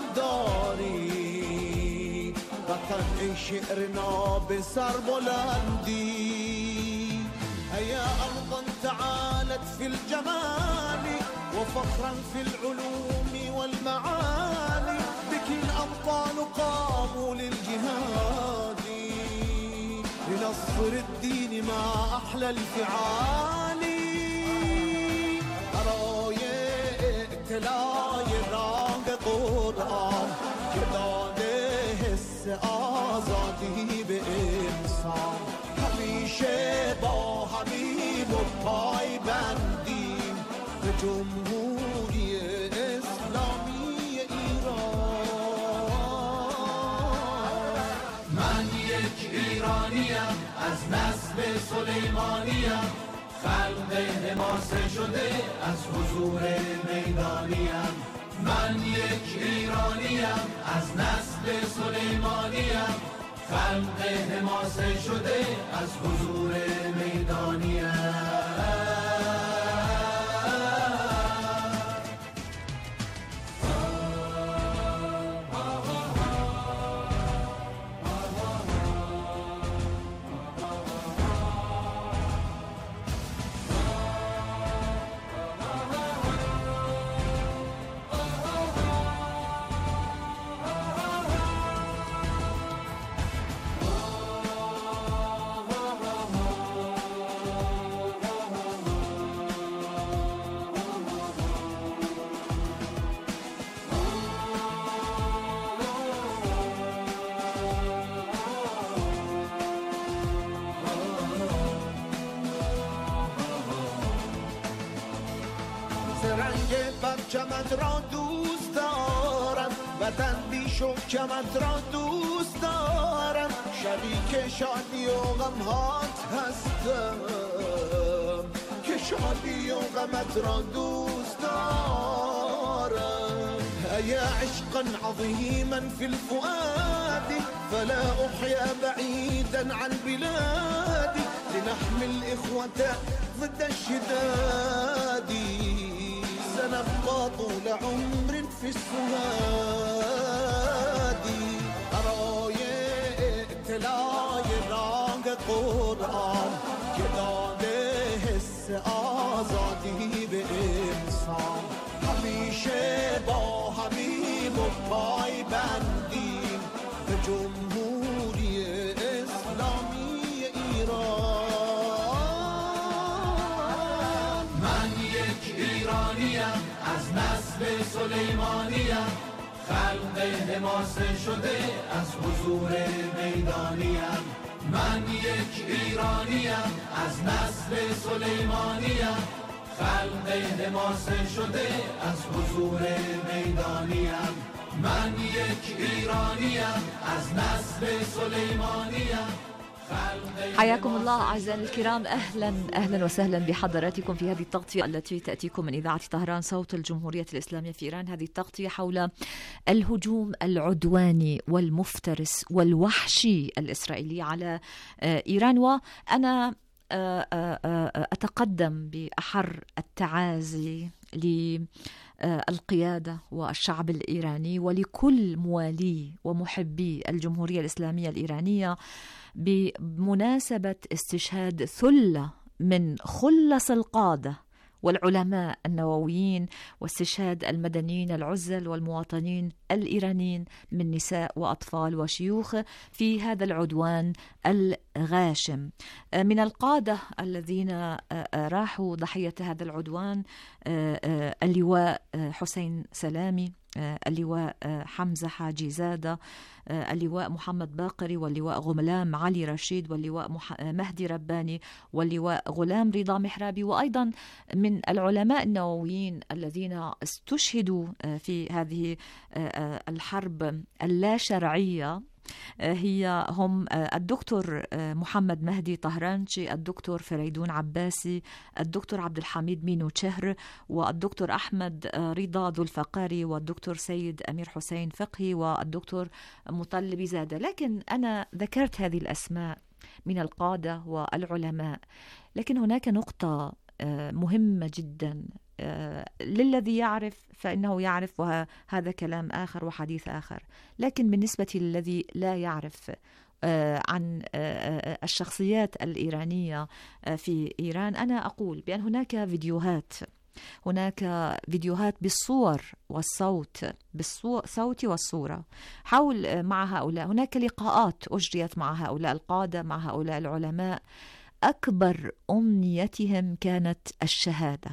داری. وطن ای شعر ناب سربلندی، هيا أرضا تعالت في الجمال وفخرا في العلوم والمعاني، بك الأبطال قاموا للجهاد لنصر الدين مع أحلى الفعال. برای اطلاع راه قرآن که داده حس آزادی به انسان، همیشه با حبیب و پای بندیم به جمهوری اسلامی ایران. من یک ایرانیم از نسل سلیمانیم، خلق حماسه شده از حضور میدانیم. من یک ایرانیم از نسل سلیمانیم، خلق حماسه شده از حضور میدانیم. محکمت را دوست دارم، وطن بی شکمت را دوست دارم، شریک شادی و غمهات هستم که شادی و غمت را دوست دارم. هيا عشقا عظيما في الفؤاد فلا أحيا بعيدا عن بلادي، لنحمي الإخوة ضد الشداد، سنبقى طول عمر في السهاد. برای اطلاع راه قرآن که داده حس آزادی به انسان، همیشه با همیم و پای بندیم به جمهوری اسلامی ایران. من یک ایرانیم از نسل سلیمانیم، خلق حماسه شده از حضور میدانیم. من یک ایرانیم از نسل سلیمانیم، خلق حماسه شده از حضور میدانیم. من یک ایرانیم از نسل سلیمانیم.
حياكم الله أعزائي الكرام، أهلا أهلا وسهلا بحضراتكم في هذه التغطية التي تأتيكم من إذاعة طهران صوت الجمهورية الإسلامية في إيران. هذه التغطية حول الهجوم العدواني والمفترس والوحشي الإسرائيلي على إيران، وأنا أتقدم بأحر التعازي للقيادة والشعب الإيراني ولكل موالي ومحبي الجمهورية الإسلامية الإيرانية بمناسبة استشهاد ثلة من خلص القادة والعلماء النوويين، واستشهاد المدنيين العزل والمواطنين الإيرانيين من نساء وأطفال وشيوخ في هذا العدوان الغاشم. من القادة الذين راحوا ضحية هذا العدوان اللواء حسين سلامي، اللواء حمزة حاجي زادة، اللواء محمد باقري، واللواء غلام علي رشيد، واللواء مهدي رباني، واللواء غلام رضا محرابي، وأيضا من العلماء النوويين الذين استشهدوا في هذه الحرب اللا شرعية هي هم الدكتور محمد مهدي طهرانشي، الدكتور فريدون عباسي، الدكتور عبد الحميد مينو تشهر، والدكتور أحمد رضا ذو الفقاري، والدكتور سيد أمير حسين فقهي، والدكتور مطلبي زادة. لكن أنا ذكرت هذه الأسماء من القادة والعلماء، لكن هناك نقطة مهمة جدا للذي يعرف فإنه يعرف، وهذا كلام آخر وحديث آخر. لكن بالنسبة للذي لا يعرف عن الشخصيات الإيرانية في إيران، أنا أقول بأن هناك فيديوهات هناك فيديوهات بالصور والصوت، بالصوت والصورة حول مع هؤلاء. هناك لقاءات أجريت مع هؤلاء القادة، مع هؤلاء العلماء، أكبر أمنيتهم كانت الشهادة.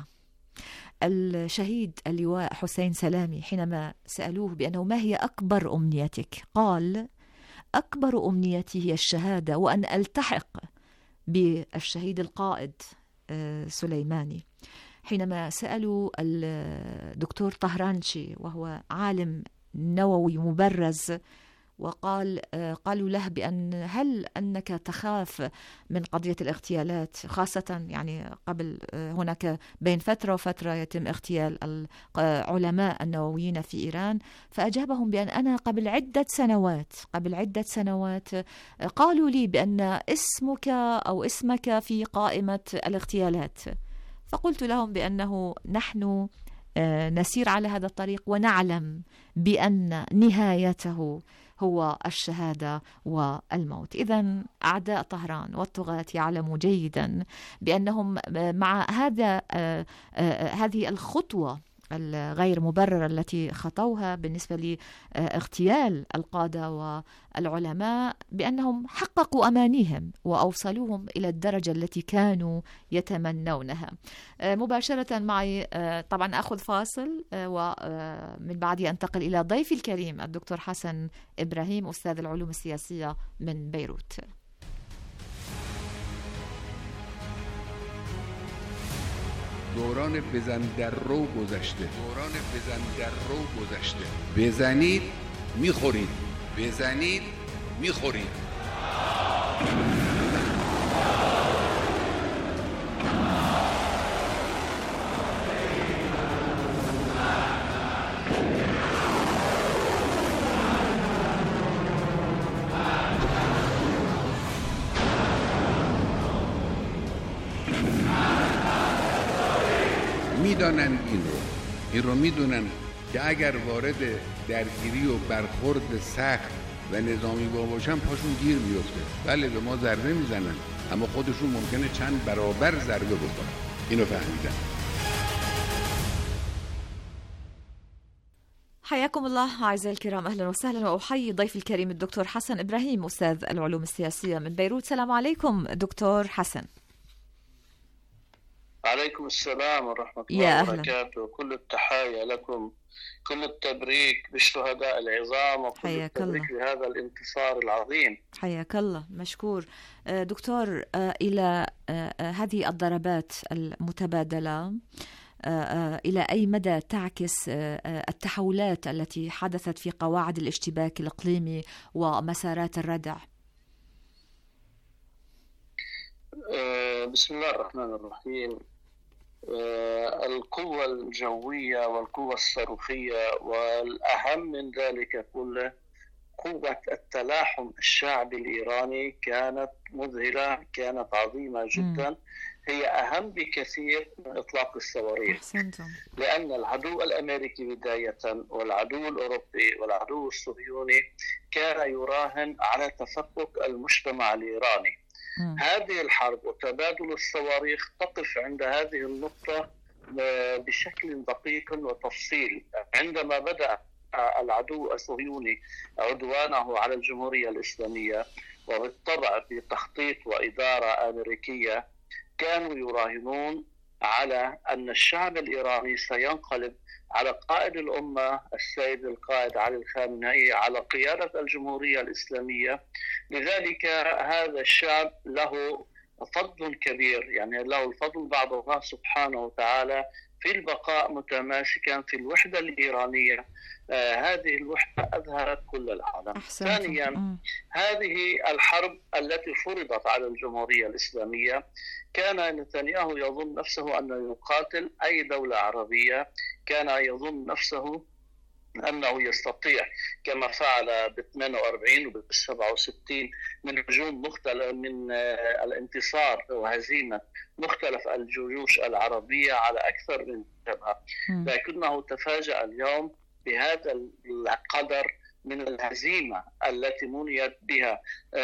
الشهيد اللواء حسين سلامي حينما سألوه بأنه ما هي أكبر أمنيتك، قال أكبر أمنيتي هي الشهادة، وأن ألتحق بالشهيد القائد سليماني. حينما سألوا الدكتور طهرانشي وهو عالم نووي مبرز، وقال قالوا له بأن هل أنك تخاف من قضية الاغتيالات، خاصة يعني قبل هناك بين فترة وفترة يتم اغتيال العلماء النوويين في إيران، فأجابهم بأن أنا قبل عدة سنوات قبل عدة سنوات قالوا لي بأن اسمك أو اسمك في قائمة الاغتيالات، فقلت لهم بأنه نحن نسير على هذا الطريق ونعلم بأن نهايته هو الشهادة والموت. إذن أعداء طهران والطغاة يعلموا جيدا بأنهم مع هذا هذه الخطوة الغير مبررة التي خطوها بالنسبة لاغتيال القادة والعلماء، بأنهم حققوا أمانيهم وأوصلوهم إلى الدرجة التي كانوا يتمنونها. مباشرة معي طبعا أخذ فاصل، ومن بعده أنتقل إلى ضيفي الكريم الدكتور حسن إبراهيم أستاذ العلوم السياسية من بيروت.
دوران بزن در رو گذشته. دوران بزن در رو گذشته. بزنید میخورید. بزنید میخورید. میدانن این رو این رو میدونن که اگر وارد درگیری و برخورد سخت و نظامی باشن پاشون گیر میفته. بله به ما ضربه میزنن اما خودشون ممکنه چند برابر ضربه بخورن. اینو فهمیدن.
حياكم الله أعزائي الكرام، أهلا وسهلا، وأحيي ضيف الكريم الدكتور حسن إبراهيم أستاذ العلوم السياسية من بيروت. السلام عليكم دكتور حسن.
عليكم السلام ورحمة الله وبركاته. كل التحايا لكم، كل التبريك بالشهداء العظام، وكل التبريك لهذا الانتصار العظيم.
حياك الله، مشكور. دكتور، إلى هذه الضربات المتبادلة إلى أي مدى تعكس التحولات التي حدثت في قواعد الاشتباك الإقليمي ومسارات الردع؟
بسم الله الرحمن الرحيم. القوة الجوية والقوة الصاروخية، والأهم من ذلك كله قوة التلاحم الشعبي الإيراني كانت مذهلة، كانت عظيمة جدا. م. هي أهم بكثير من إطلاق الصواريخ.
أحسنتم.
لأن العدو الأمريكي بداية والعدو الأوروبي والعدو الصهيوني كان يراهن على تفكك المجتمع الإيراني. م. هذه الحرب وتبادل الصواريخ تقف عند هذه النقطة بشكل دقيق وتفصيل. عندما بدأ العدو الصهيوني عدوانه على الجمهورية الإسلامية، وبالطبع بتخطيط وإدارة أمريكية، كانوا يراهنون على أن الشعب الإيراني سينقلب على قائد الأمة السيد القائد علي الخامنئي، على قيادة الجمهورية الإسلامية. لذلك هذا الشعب له فضل كبير، يعني له الفضل بعد الله سبحانه وتعالى في البقاء متماسكا في الوحدة الإيرانية. آه هذه الوحدة أظهرت كل العالم. ثانيا، م. هذه الحرب التي فرضت على الجمهورية الإسلامية، كان نتنياهو يظن نفسه أنه يقاتل أي دولة عربية، كان يظن نفسه أنه يستطيع كما فعل ب ثمانية وأربعين وب سبعة وستين من هجوم مختلف، من الانتصار وهزيمة مختلف الجيوش العربية على أكثر من جبهة، لكنه تفاجأ اليوم بهذا القدر من الهزيمة التي منيت بها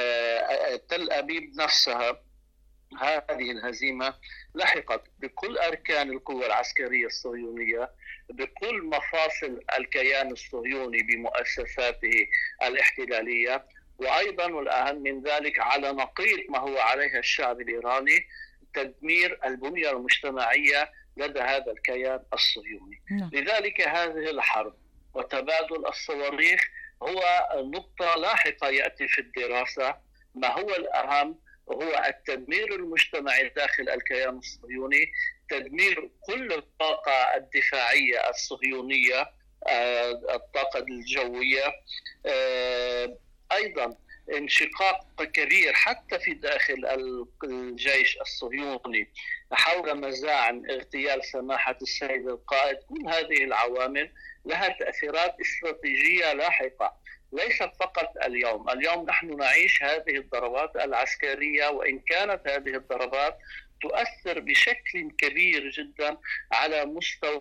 تل أبيب نفسها. هذه الهزيمة لحقت بكل أركان القوة العسكرية الصهيونية، بكل مفاصل الكيان الصهيوني بمؤسساته الاحتلالية، وأيضا والأهم من ذلك على نقيض ما هو عليه الشعب الإيراني، تدمير البنية المجتمعية لدى هذا الكيان الصهيوني. لذلك هذه الحرب وتبادل الصواريخ هو نقطة لاحقة يأتي في الدراسة. ما هو الأهم هو التدمير المجتمعي داخل الكيان الصهيوني، تدمير كل الطاقة الدفاعية الصهيونية، الطاقة الجوية، أيضا انشقاق كبير حتى في داخل الجيش الصهيوني حول مزاعم اغتيال سماحة السيد القائد. كل هذه العوامل لها تأثيرات استراتيجية لاحقة، ليست فقط اليوم. اليوم نحن نعيش هذه الضربات العسكرية، وإن كانت هذه الضربات تؤثر بشكل كبير جدا على مستوى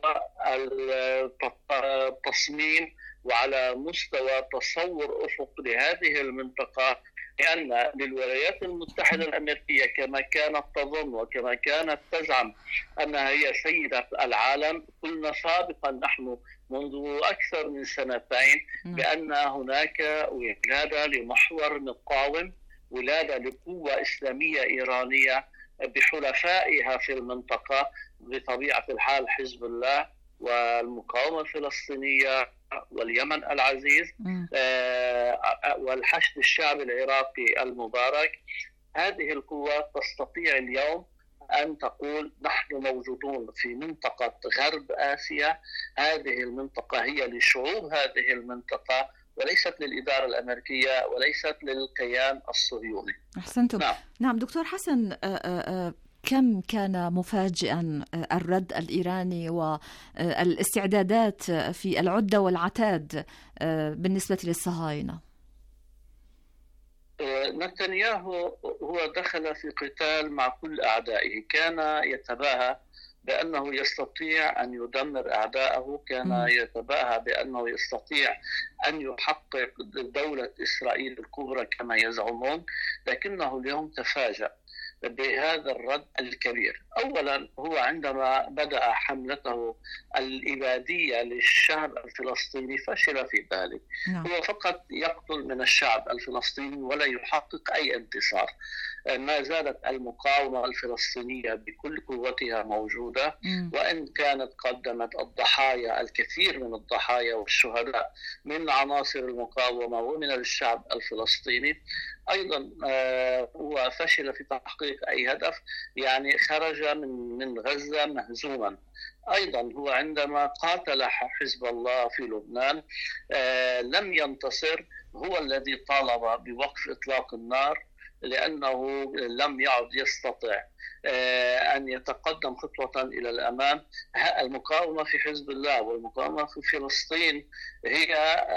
التصميم وعلى مستوى تصور أفق لهذه المنطقة، لأن للولايات المتحدة الأمريكية كما كانت تظن وكما كانت تزعم أنها هي سيدة العالم، قلنا سابقا نحن منذ أكثر من سنتين بأن هناك ولادة لمحور مقاوم، ولادة لقوة إسلامية إيرانية بحلفائها في المنطقة، بطبيعة الحال حزب الله والمقاومة الفلسطينية واليمن العزيز والحشد الشعبي العراقي المبارك. هذه القوات تستطيع اليوم أن تقول نحن موجودون في منطقة غرب آسيا، هذه المنطقة هي لشعوب هذه المنطقة وليست للإدارة الأمريكية وليست للكيان الصهيوني.
أحسنتم. نعم, نعم دكتور حسن، كم كان مفاجئا الرد الإيراني والاستعدادات في العدة والعتاد بالنسبة للصهاينة؟
نتنياهو هو دخل في قتال مع كل أعدائه، كان يتباهى بأنه يستطيع أن يدمر أعداءه، كان يتباهى بأنه يستطيع أن يحقق دولة إسرائيل الكبرى كما يزعمون، لكنه اليوم تفاجأ بهذا الرد الكبير. أولا هو عندما بدأ حملته الإبادية للشعب الفلسطيني فشل في ذلك. نعم. هو فقط يقتل من الشعب الفلسطيني ولا يحقق أي انتصار. ما زالت المقاومة الفلسطينية بكل قوتها موجودة، م. وإن كانت قدمت الضحايا الكثير من الضحايا والشهداء من عناصر المقاومة ومن الشعب الفلسطيني. أيضا هو فشل في تحقيق أي هدف، يعني خرج من من غزة مهزوما. أيضا هو عندما قاتل حزب الله في لبنان لم ينتصر، هو الذي طالب بوقف إطلاق النار لأنه لم يعد يستطيع أن يتقدم خطوة إلى الأمام. المقاومة في حزب الله والمقاومة في فلسطين هي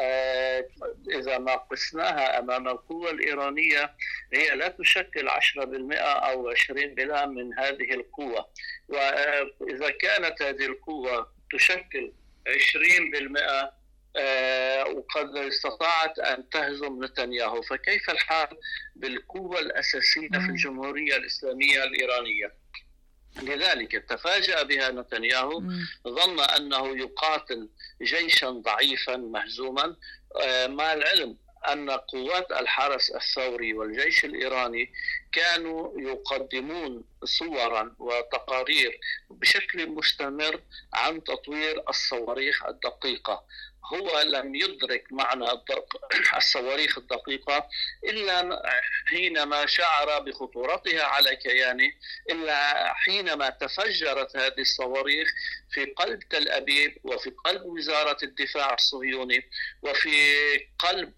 إذا ما قسناها أمام القوة الإيرانية هي لا تشكل عشرة بالمئة أو عشرين بالمئة من هذه القوة، وإذا كانت هذه القوة تشكل عشرين بالمئة وقد استطاعت أن تهزم نتنياهو، فكيف الحال بالقوة الأساسية في الجمهورية الإسلامية الإيرانية؟ لذلك تفاجأ بها نتنياهو، ظن أنه يقاتل جيشا ضعيفا مهزوما، مع العلم أن قوات الحرس الثوري والجيش الإيراني كانوا يقدمون صورا وتقارير بشكل مستمر عن تطوير الصواريخ الدقيقة. هو لم يدرك معنى الصواريخ الدقيقة إلا حينما شعر بخطورتها على كيانه، إلا حينما تفجرت هذه الصواريخ في قلب تل أبيب وفي قلب وزارة الدفاع الصهيوني وفي قلب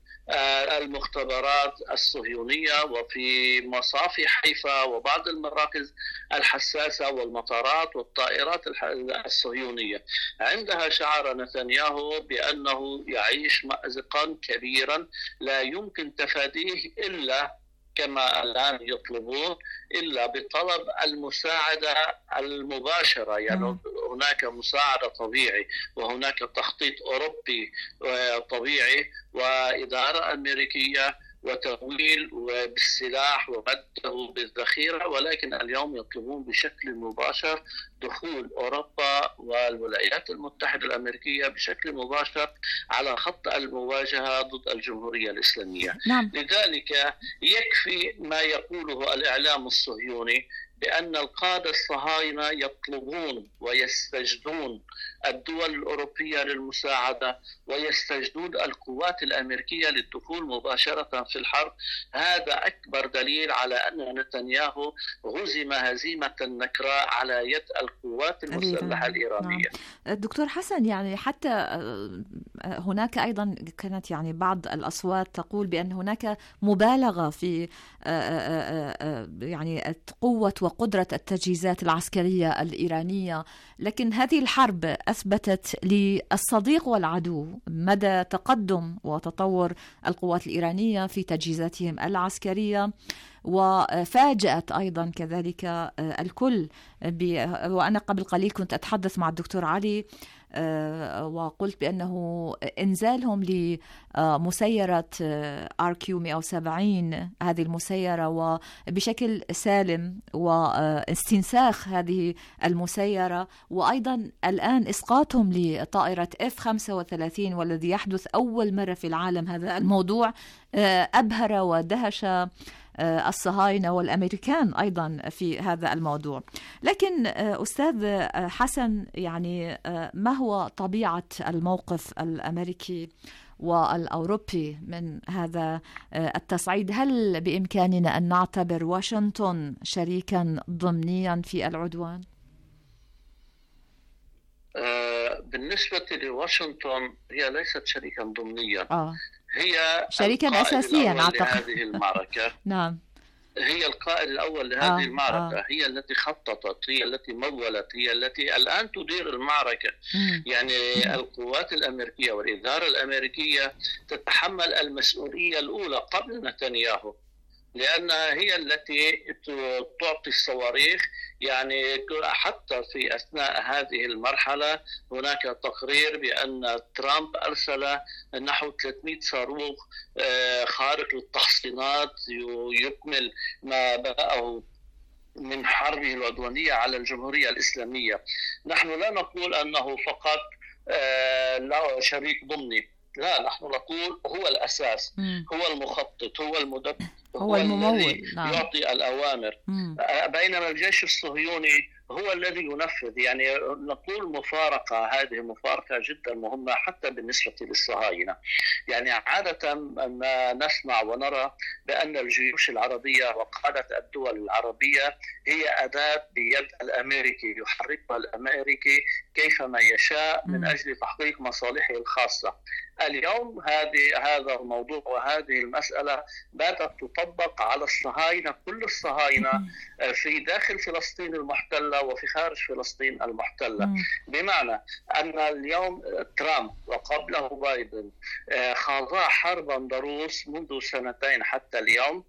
المختبرات الصهيونية وفي مصافي حيفا وبعض المراكز الحساسة والمطارات والطائرات الصهيونية. عندها شعر نتنياهو بأنه يعيش مأزقا كبيرا لا يمكن تفاديه إلا كما الآن يطلبون إلا بطلب المساعدة المباشرة، يعني هناك مساعدة طبيعي وهناك تخطيط أوروبي طبيعي وإدارة أمريكية وتمويل بالسلاح ومده بالذخيرة، ولكن اليوم يطلبون بشكل مباشر دخول أوروبا والولايات المتحدة الأمريكية بشكل مباشر على خط المواجهة ضد الجمهورية الإسلامية.
نعم.
لذلك يكفي ما يقوله الإعلام الصهيوني بأن القادة الصهاينة يطلبون ويستجدون الدول الأوروبية للمساعدة ويستجدون القوات الأمريكية للدخول مباشرة في الحرب. هذا أكبر دليل على أن نتنياهو هزم هزيمة نكراء على يد القوات المسلحة الإيرانية.
دكتور حسن، يعني حتى هناك أيضا كانت يعني بعض الأصوات تقول بأن هناك مبالغة في يعني قوة وقدرة التجهيزات العسكرية الإيرانية، لكن هذه الحرب أثبتت للصديق والعدو مدى تقدم وتطور القوات الإيرانية في تجهيزاتهم العسكرية، وفاجأت أيضا كذلك الكل. وأنا قبل قليل كنت أتحدث مع الدكتور علي وقلت بأنه إنزالهم لمسيرة آر كيو مئة وسبعين هذه المسيرة وبشكل سالم واستنساخ هذه المسيرة، وأيضا الآن إسقاطهم لطائرة إف خمسة وثلاثين والذي يحدث أول مرة في العالم، هذا الموضوع أبهر ودهش الصهاينة والأمريكان أيضا في هذا الموضوع. لكن أستاذ حسن، يعني ما هو طبيعة الموقف الأمريكي والأوروبي من هذا التصعيد؟ هل بإمكاننا أن نعتبر واشنطن شريكا ضمنيا في العدوان؟
بالنسبة لواشنطن هي ليست شريكا ضمنيا،
آه.
هي
شريكا أساسيا أعتقد
لهذه المعركة.
نعم،
هي القائد الأول لهذه
آه.
المعركة،
آه.
هي التي خططت، هي التي مولت، هي التي الآن تدير المعركة. م. يعني م. القوات الأمريكية والإدارة الأمريكية تتحمل المسؤولية الأولى قبل نتنياهو، لأنها هي التي تعطي الصواريخ. يعني حتى في أثناء هذه المرحلة هناك تقرير بأن ترامب أرسل نحو ثلاثمئة صاروخ خارق للتحصينات يكمل ما بدأه من حربه العدوانية على الجمهورية الإسلامية. نحن لا نقول أنه فقط لا شريك ضمني، لا، نحن نقول هو الأساس، مم. هو المخطط، هو المدبر،
هو, هو الممول،
نعم. يعطي الأوامر. مم. بينما الجيش الصهيوني هو الذي ينفذ. يعني نقول مفارقة، هذه مفارقة جدا مهمة حتى بالنسبة للصهاينة. يعني عادة ما نسمع ونرى بأن الجيوش العربية وقادة الدول العربية هي أداة بيد الأمريكي، يحركها الأمريكي كيفما يشاء من أجل تحقيق مصالحه الخاصة. اليوم هذه هذا الموضوع وهذه المسألة باتت تطبق على الصهاينة، كل الصهاينة في داخل فلسطين المحتلة وفي خارج فلسطين المحتلة. بمعنى أن اليوم ترامب وقبله بايدن خاضا حربا ضروس منذ سنتين حتى اليوم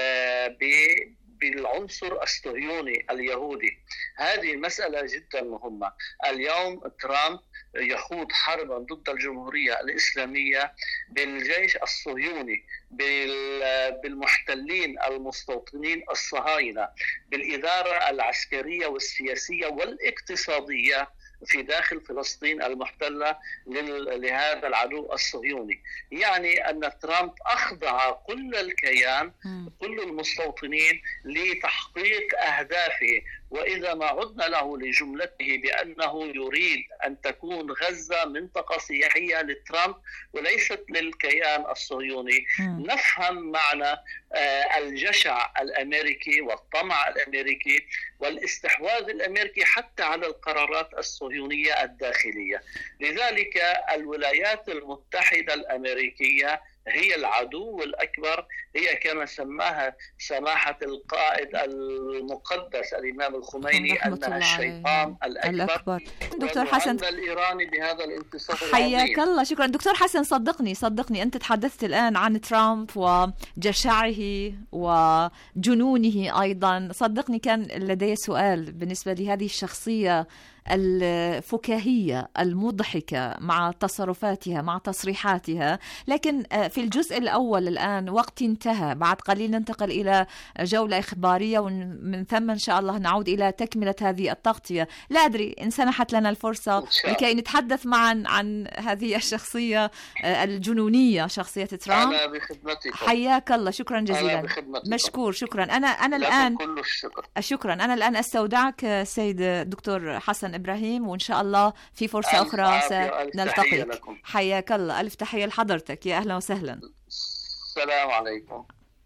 بالعنصر الصهيوني اليهودي. هذه مسألة جدا مهمة. اليوم ترامب يخوض حربا ضد الجمهورية الإسلامية بالجيش الصهيوني، بالمحتلين المستوطنين الصهاينة، بالإدارة العسكرية والسياسية والاقتصادية في داخل فلسطين المحتلة لهذا العدو الصهيوني. يعني أن ترامب أخضع كل الكيان، كل المستوطنين لتحقيق أهدافه. وإذا ما عدنا له لجملته بأنه يريد أن تكون غزة منطقة سياحية لترامب وليست للكيان الصهيوني، نفهم معنى الجشع الأمريكي والطمع الأمريكي والاستحواذ الأمريكي حتى على القرارات الصهيونية الداخلية. لذلك الولايات المتحدة الأمريكية هي العدو الأكبر، هي كما سماها سماحة القائد المقدس الإمام الخميني أنها الشيطان الأكبر, الأكبر.
دكتور حسن
الإيراني بهذا الانتصار
حياك الله، شكرا دكتور حسن. صدقني صدقني أنت تحدثت الآن عن ترامب وجشعه وجنونه أيضا. صدقني كان لدي سؤال بالنسبة لهذه الشخصية الفكاهية المضحكة مع تصرفاتها مع تصريحاتها، لكن في الجزء الأول الآن وقت انتهى، بعد قليل ننتقل إلى جولة إخبارية ومن ثم إن شاء الله نعود إلى تكملة هذه التغطية. لا أدري إن سنحت لنا الفرصة لكي نتحدث معا عن هذه الشخصية الجنونية، شخصية ترامب.
أنا بخدمتك.
حياك الله، شكرا جزيلا.
أنا
مشكور، شكرا. أنا أنا الآن
كل الشكر.
شكرا. أنا الآن أستودعك سيد دكتور حسن إبراهيم، وإن شاء الله في فرصة أخرى سنلتقي. حياك الله، ألف تحية لحضرتك، يا أهلا وسهلا.
السلام عليكم.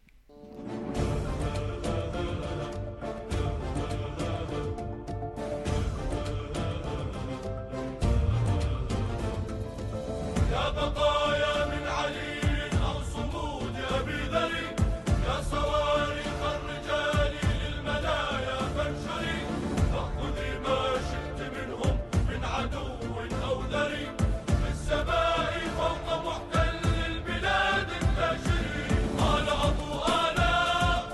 يا بقايا من علي أو صمود يا بذري، يا صواريخ الرجال للمنايا فانشري، فخذي ما شئت منهم من عدو أو ذري، في السماء فوق محتل البلاد الناشري. قال أبو آلاء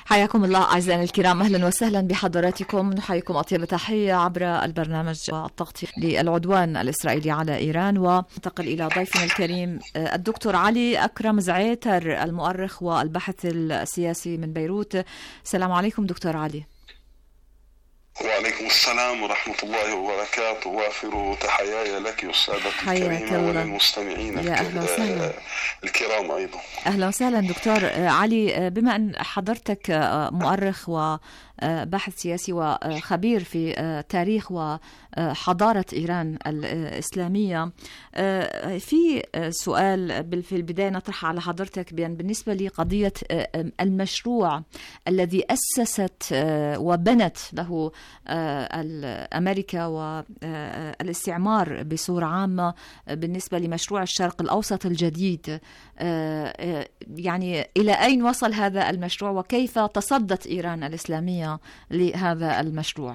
حياكم الله أعزائنا الكرام، أهلا وسهلا بحضراتكم. نحييكم أطيب تحية عبر البرنامج والتغطية للعدوان الإسرائيلي على إيران. وننتقل إلى ضيفنا الكريم الدكتور علي أكرم زعيتر، المؤرخ والباحث السياسي من بيروت. السلام عليكم دكتور علي.
وعليكم السلام ورحمة الله وبركاته. وافر تحياي لك والسادة الكريمة وللمستمعين الكرام أيضا.
أهلا وسهلا دكتور علي. بما أن حضرتك مؤرخ وباحث سياسي وخبير في تاريخ وحضارة إيران الإسلامية، في سؤال في البداية نطرح على حضرتك بأن بالنسبة لقضية المشروع الذي أسست وبنت له أمريكا والاستعمار بصورة عامة بالنسبة لمشروع الشرق الأوسط الجديد، يعني إلى أين وصل هذا المشروع وكيف تصدت إيران الإسلامية لهذا المشروع؟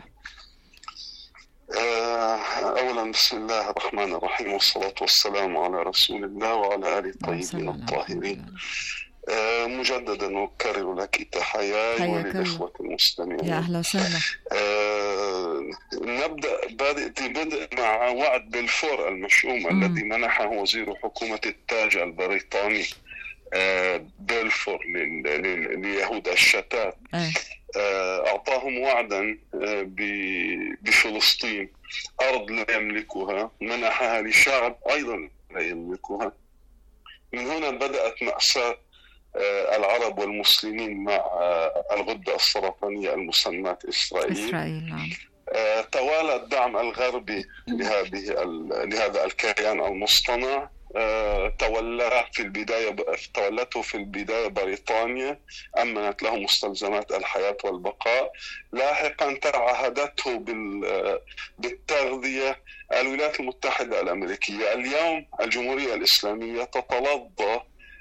أولا بسم الله الرحمن الرحيم والصلاة والسلام على رسول الله وعلى آله الطيبين الطاهرين. مجددا أكرر لك تحياي وللإخوة المسلمين.
يا أهلا وسهلا.
نبدأ بادئ بدء مع وعد بلفور المشؤوم م. الذي منحه وزير حكومة التاج البريطاني بلفور ليهود الشتات. أعطاهم وعدا بفلسطين، أرض لا يملكها، منحها لشعب أيضا لا يملكها. من هنا بدأت مأساة العرب والمسلمين مع الغدة السرطانية المسماة إسرائيل. إسرائيل. توالى الدعم الغربي لهذه لهذا الكيان المصطنع. تولى في البداية تولته في البداية بريطانيا، أمنت له مستلزمات الحياة والبقاء. لاحقا تعهدته بالتغذية الولايات المتحدة الأمريكية. اليوم الجمهورية الإسلامية تتلظى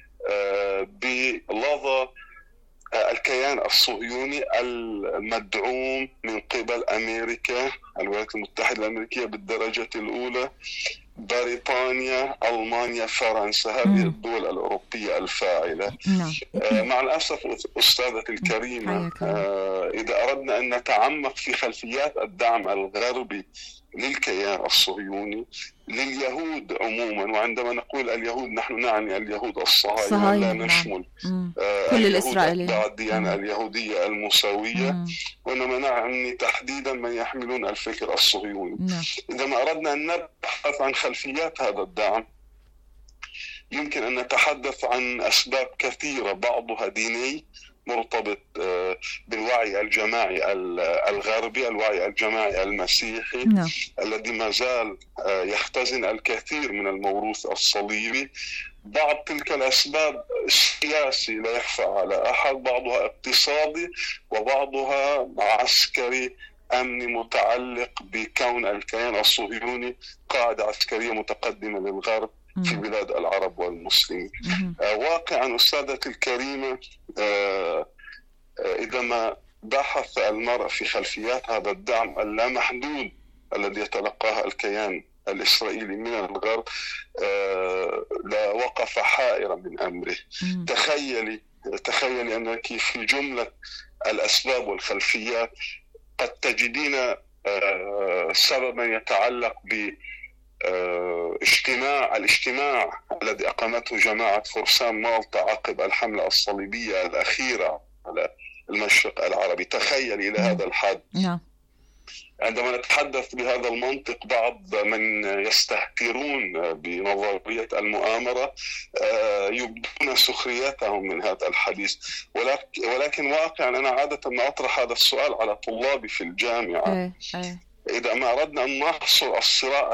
بلظى الكيان الصهيوني المدعوم من قبل أمريكا، الولايات المتحدة الأمريكية بالدرجة الأولى، بريطانيا، ألمانيا، فرنسا، هذه الدول الأوروبية الفاعلة. مع الأسف أستاذة الكريمة، إذا أردنا أن نتعمق في خلفيات الدعم الغربي للكيان الصهيوني لليهود عموما، وعندما نقول اليهود نحن نعني اليهود الصهاينة، لا نشمل آه كل الإسرائيليين الديانة اليهودية المساوية، وإنما نعني تحديدا من يحملون الفكر الصهيوني. إذا ما أردنا أن نبحث عن خلفيات هذا الدعم يمكن أن نتحدث عن أسباب كثيرة، بعضها ديني مرتبط بالوعي الجماعي الغربي، الوعي الجماعي المسيحي no. الذي ما زال يختزن الكثير من الموروث الصليبي. بعض تلك الأسباب سياسي لا يخفى على أحد، بعضها اقتصادي وبعضها عسكري أمني متعلق بكون الكيان الصهيوني قاعدة عسكرية متقدمة للغرب في بلاد العرب والمسلمين. آه واقعا أستاذة الكريمة، آه آه إذا ما بحث المرء في خلفيات هذا الدعم اللامحدود الذي يتلقاه الكيان الإسرائيلي من الغرب، آه لا وقف حائرا من أمره. تخيلي تخيلي أنك في جملة الأسباب والخلفيات قد تجدين آه سببا يتعلق ب اجتماع الاجتماع الذي أقامته جماعة فرسان مالطا عقب الحملة الصليبية الأخيرة على المشرق العربي. تخيل إلى هذا الحد. عندما نتحدث بهذا المنطق، بعض من يستهترون بنظرية المؤامرة يبدون سخريتهم من هذا الحديث، ولكن واقعا أنا عادة ما أطرح هذا السؤال على طلابي في الجامعة. إذا ما أردنا أن نحصر الصراع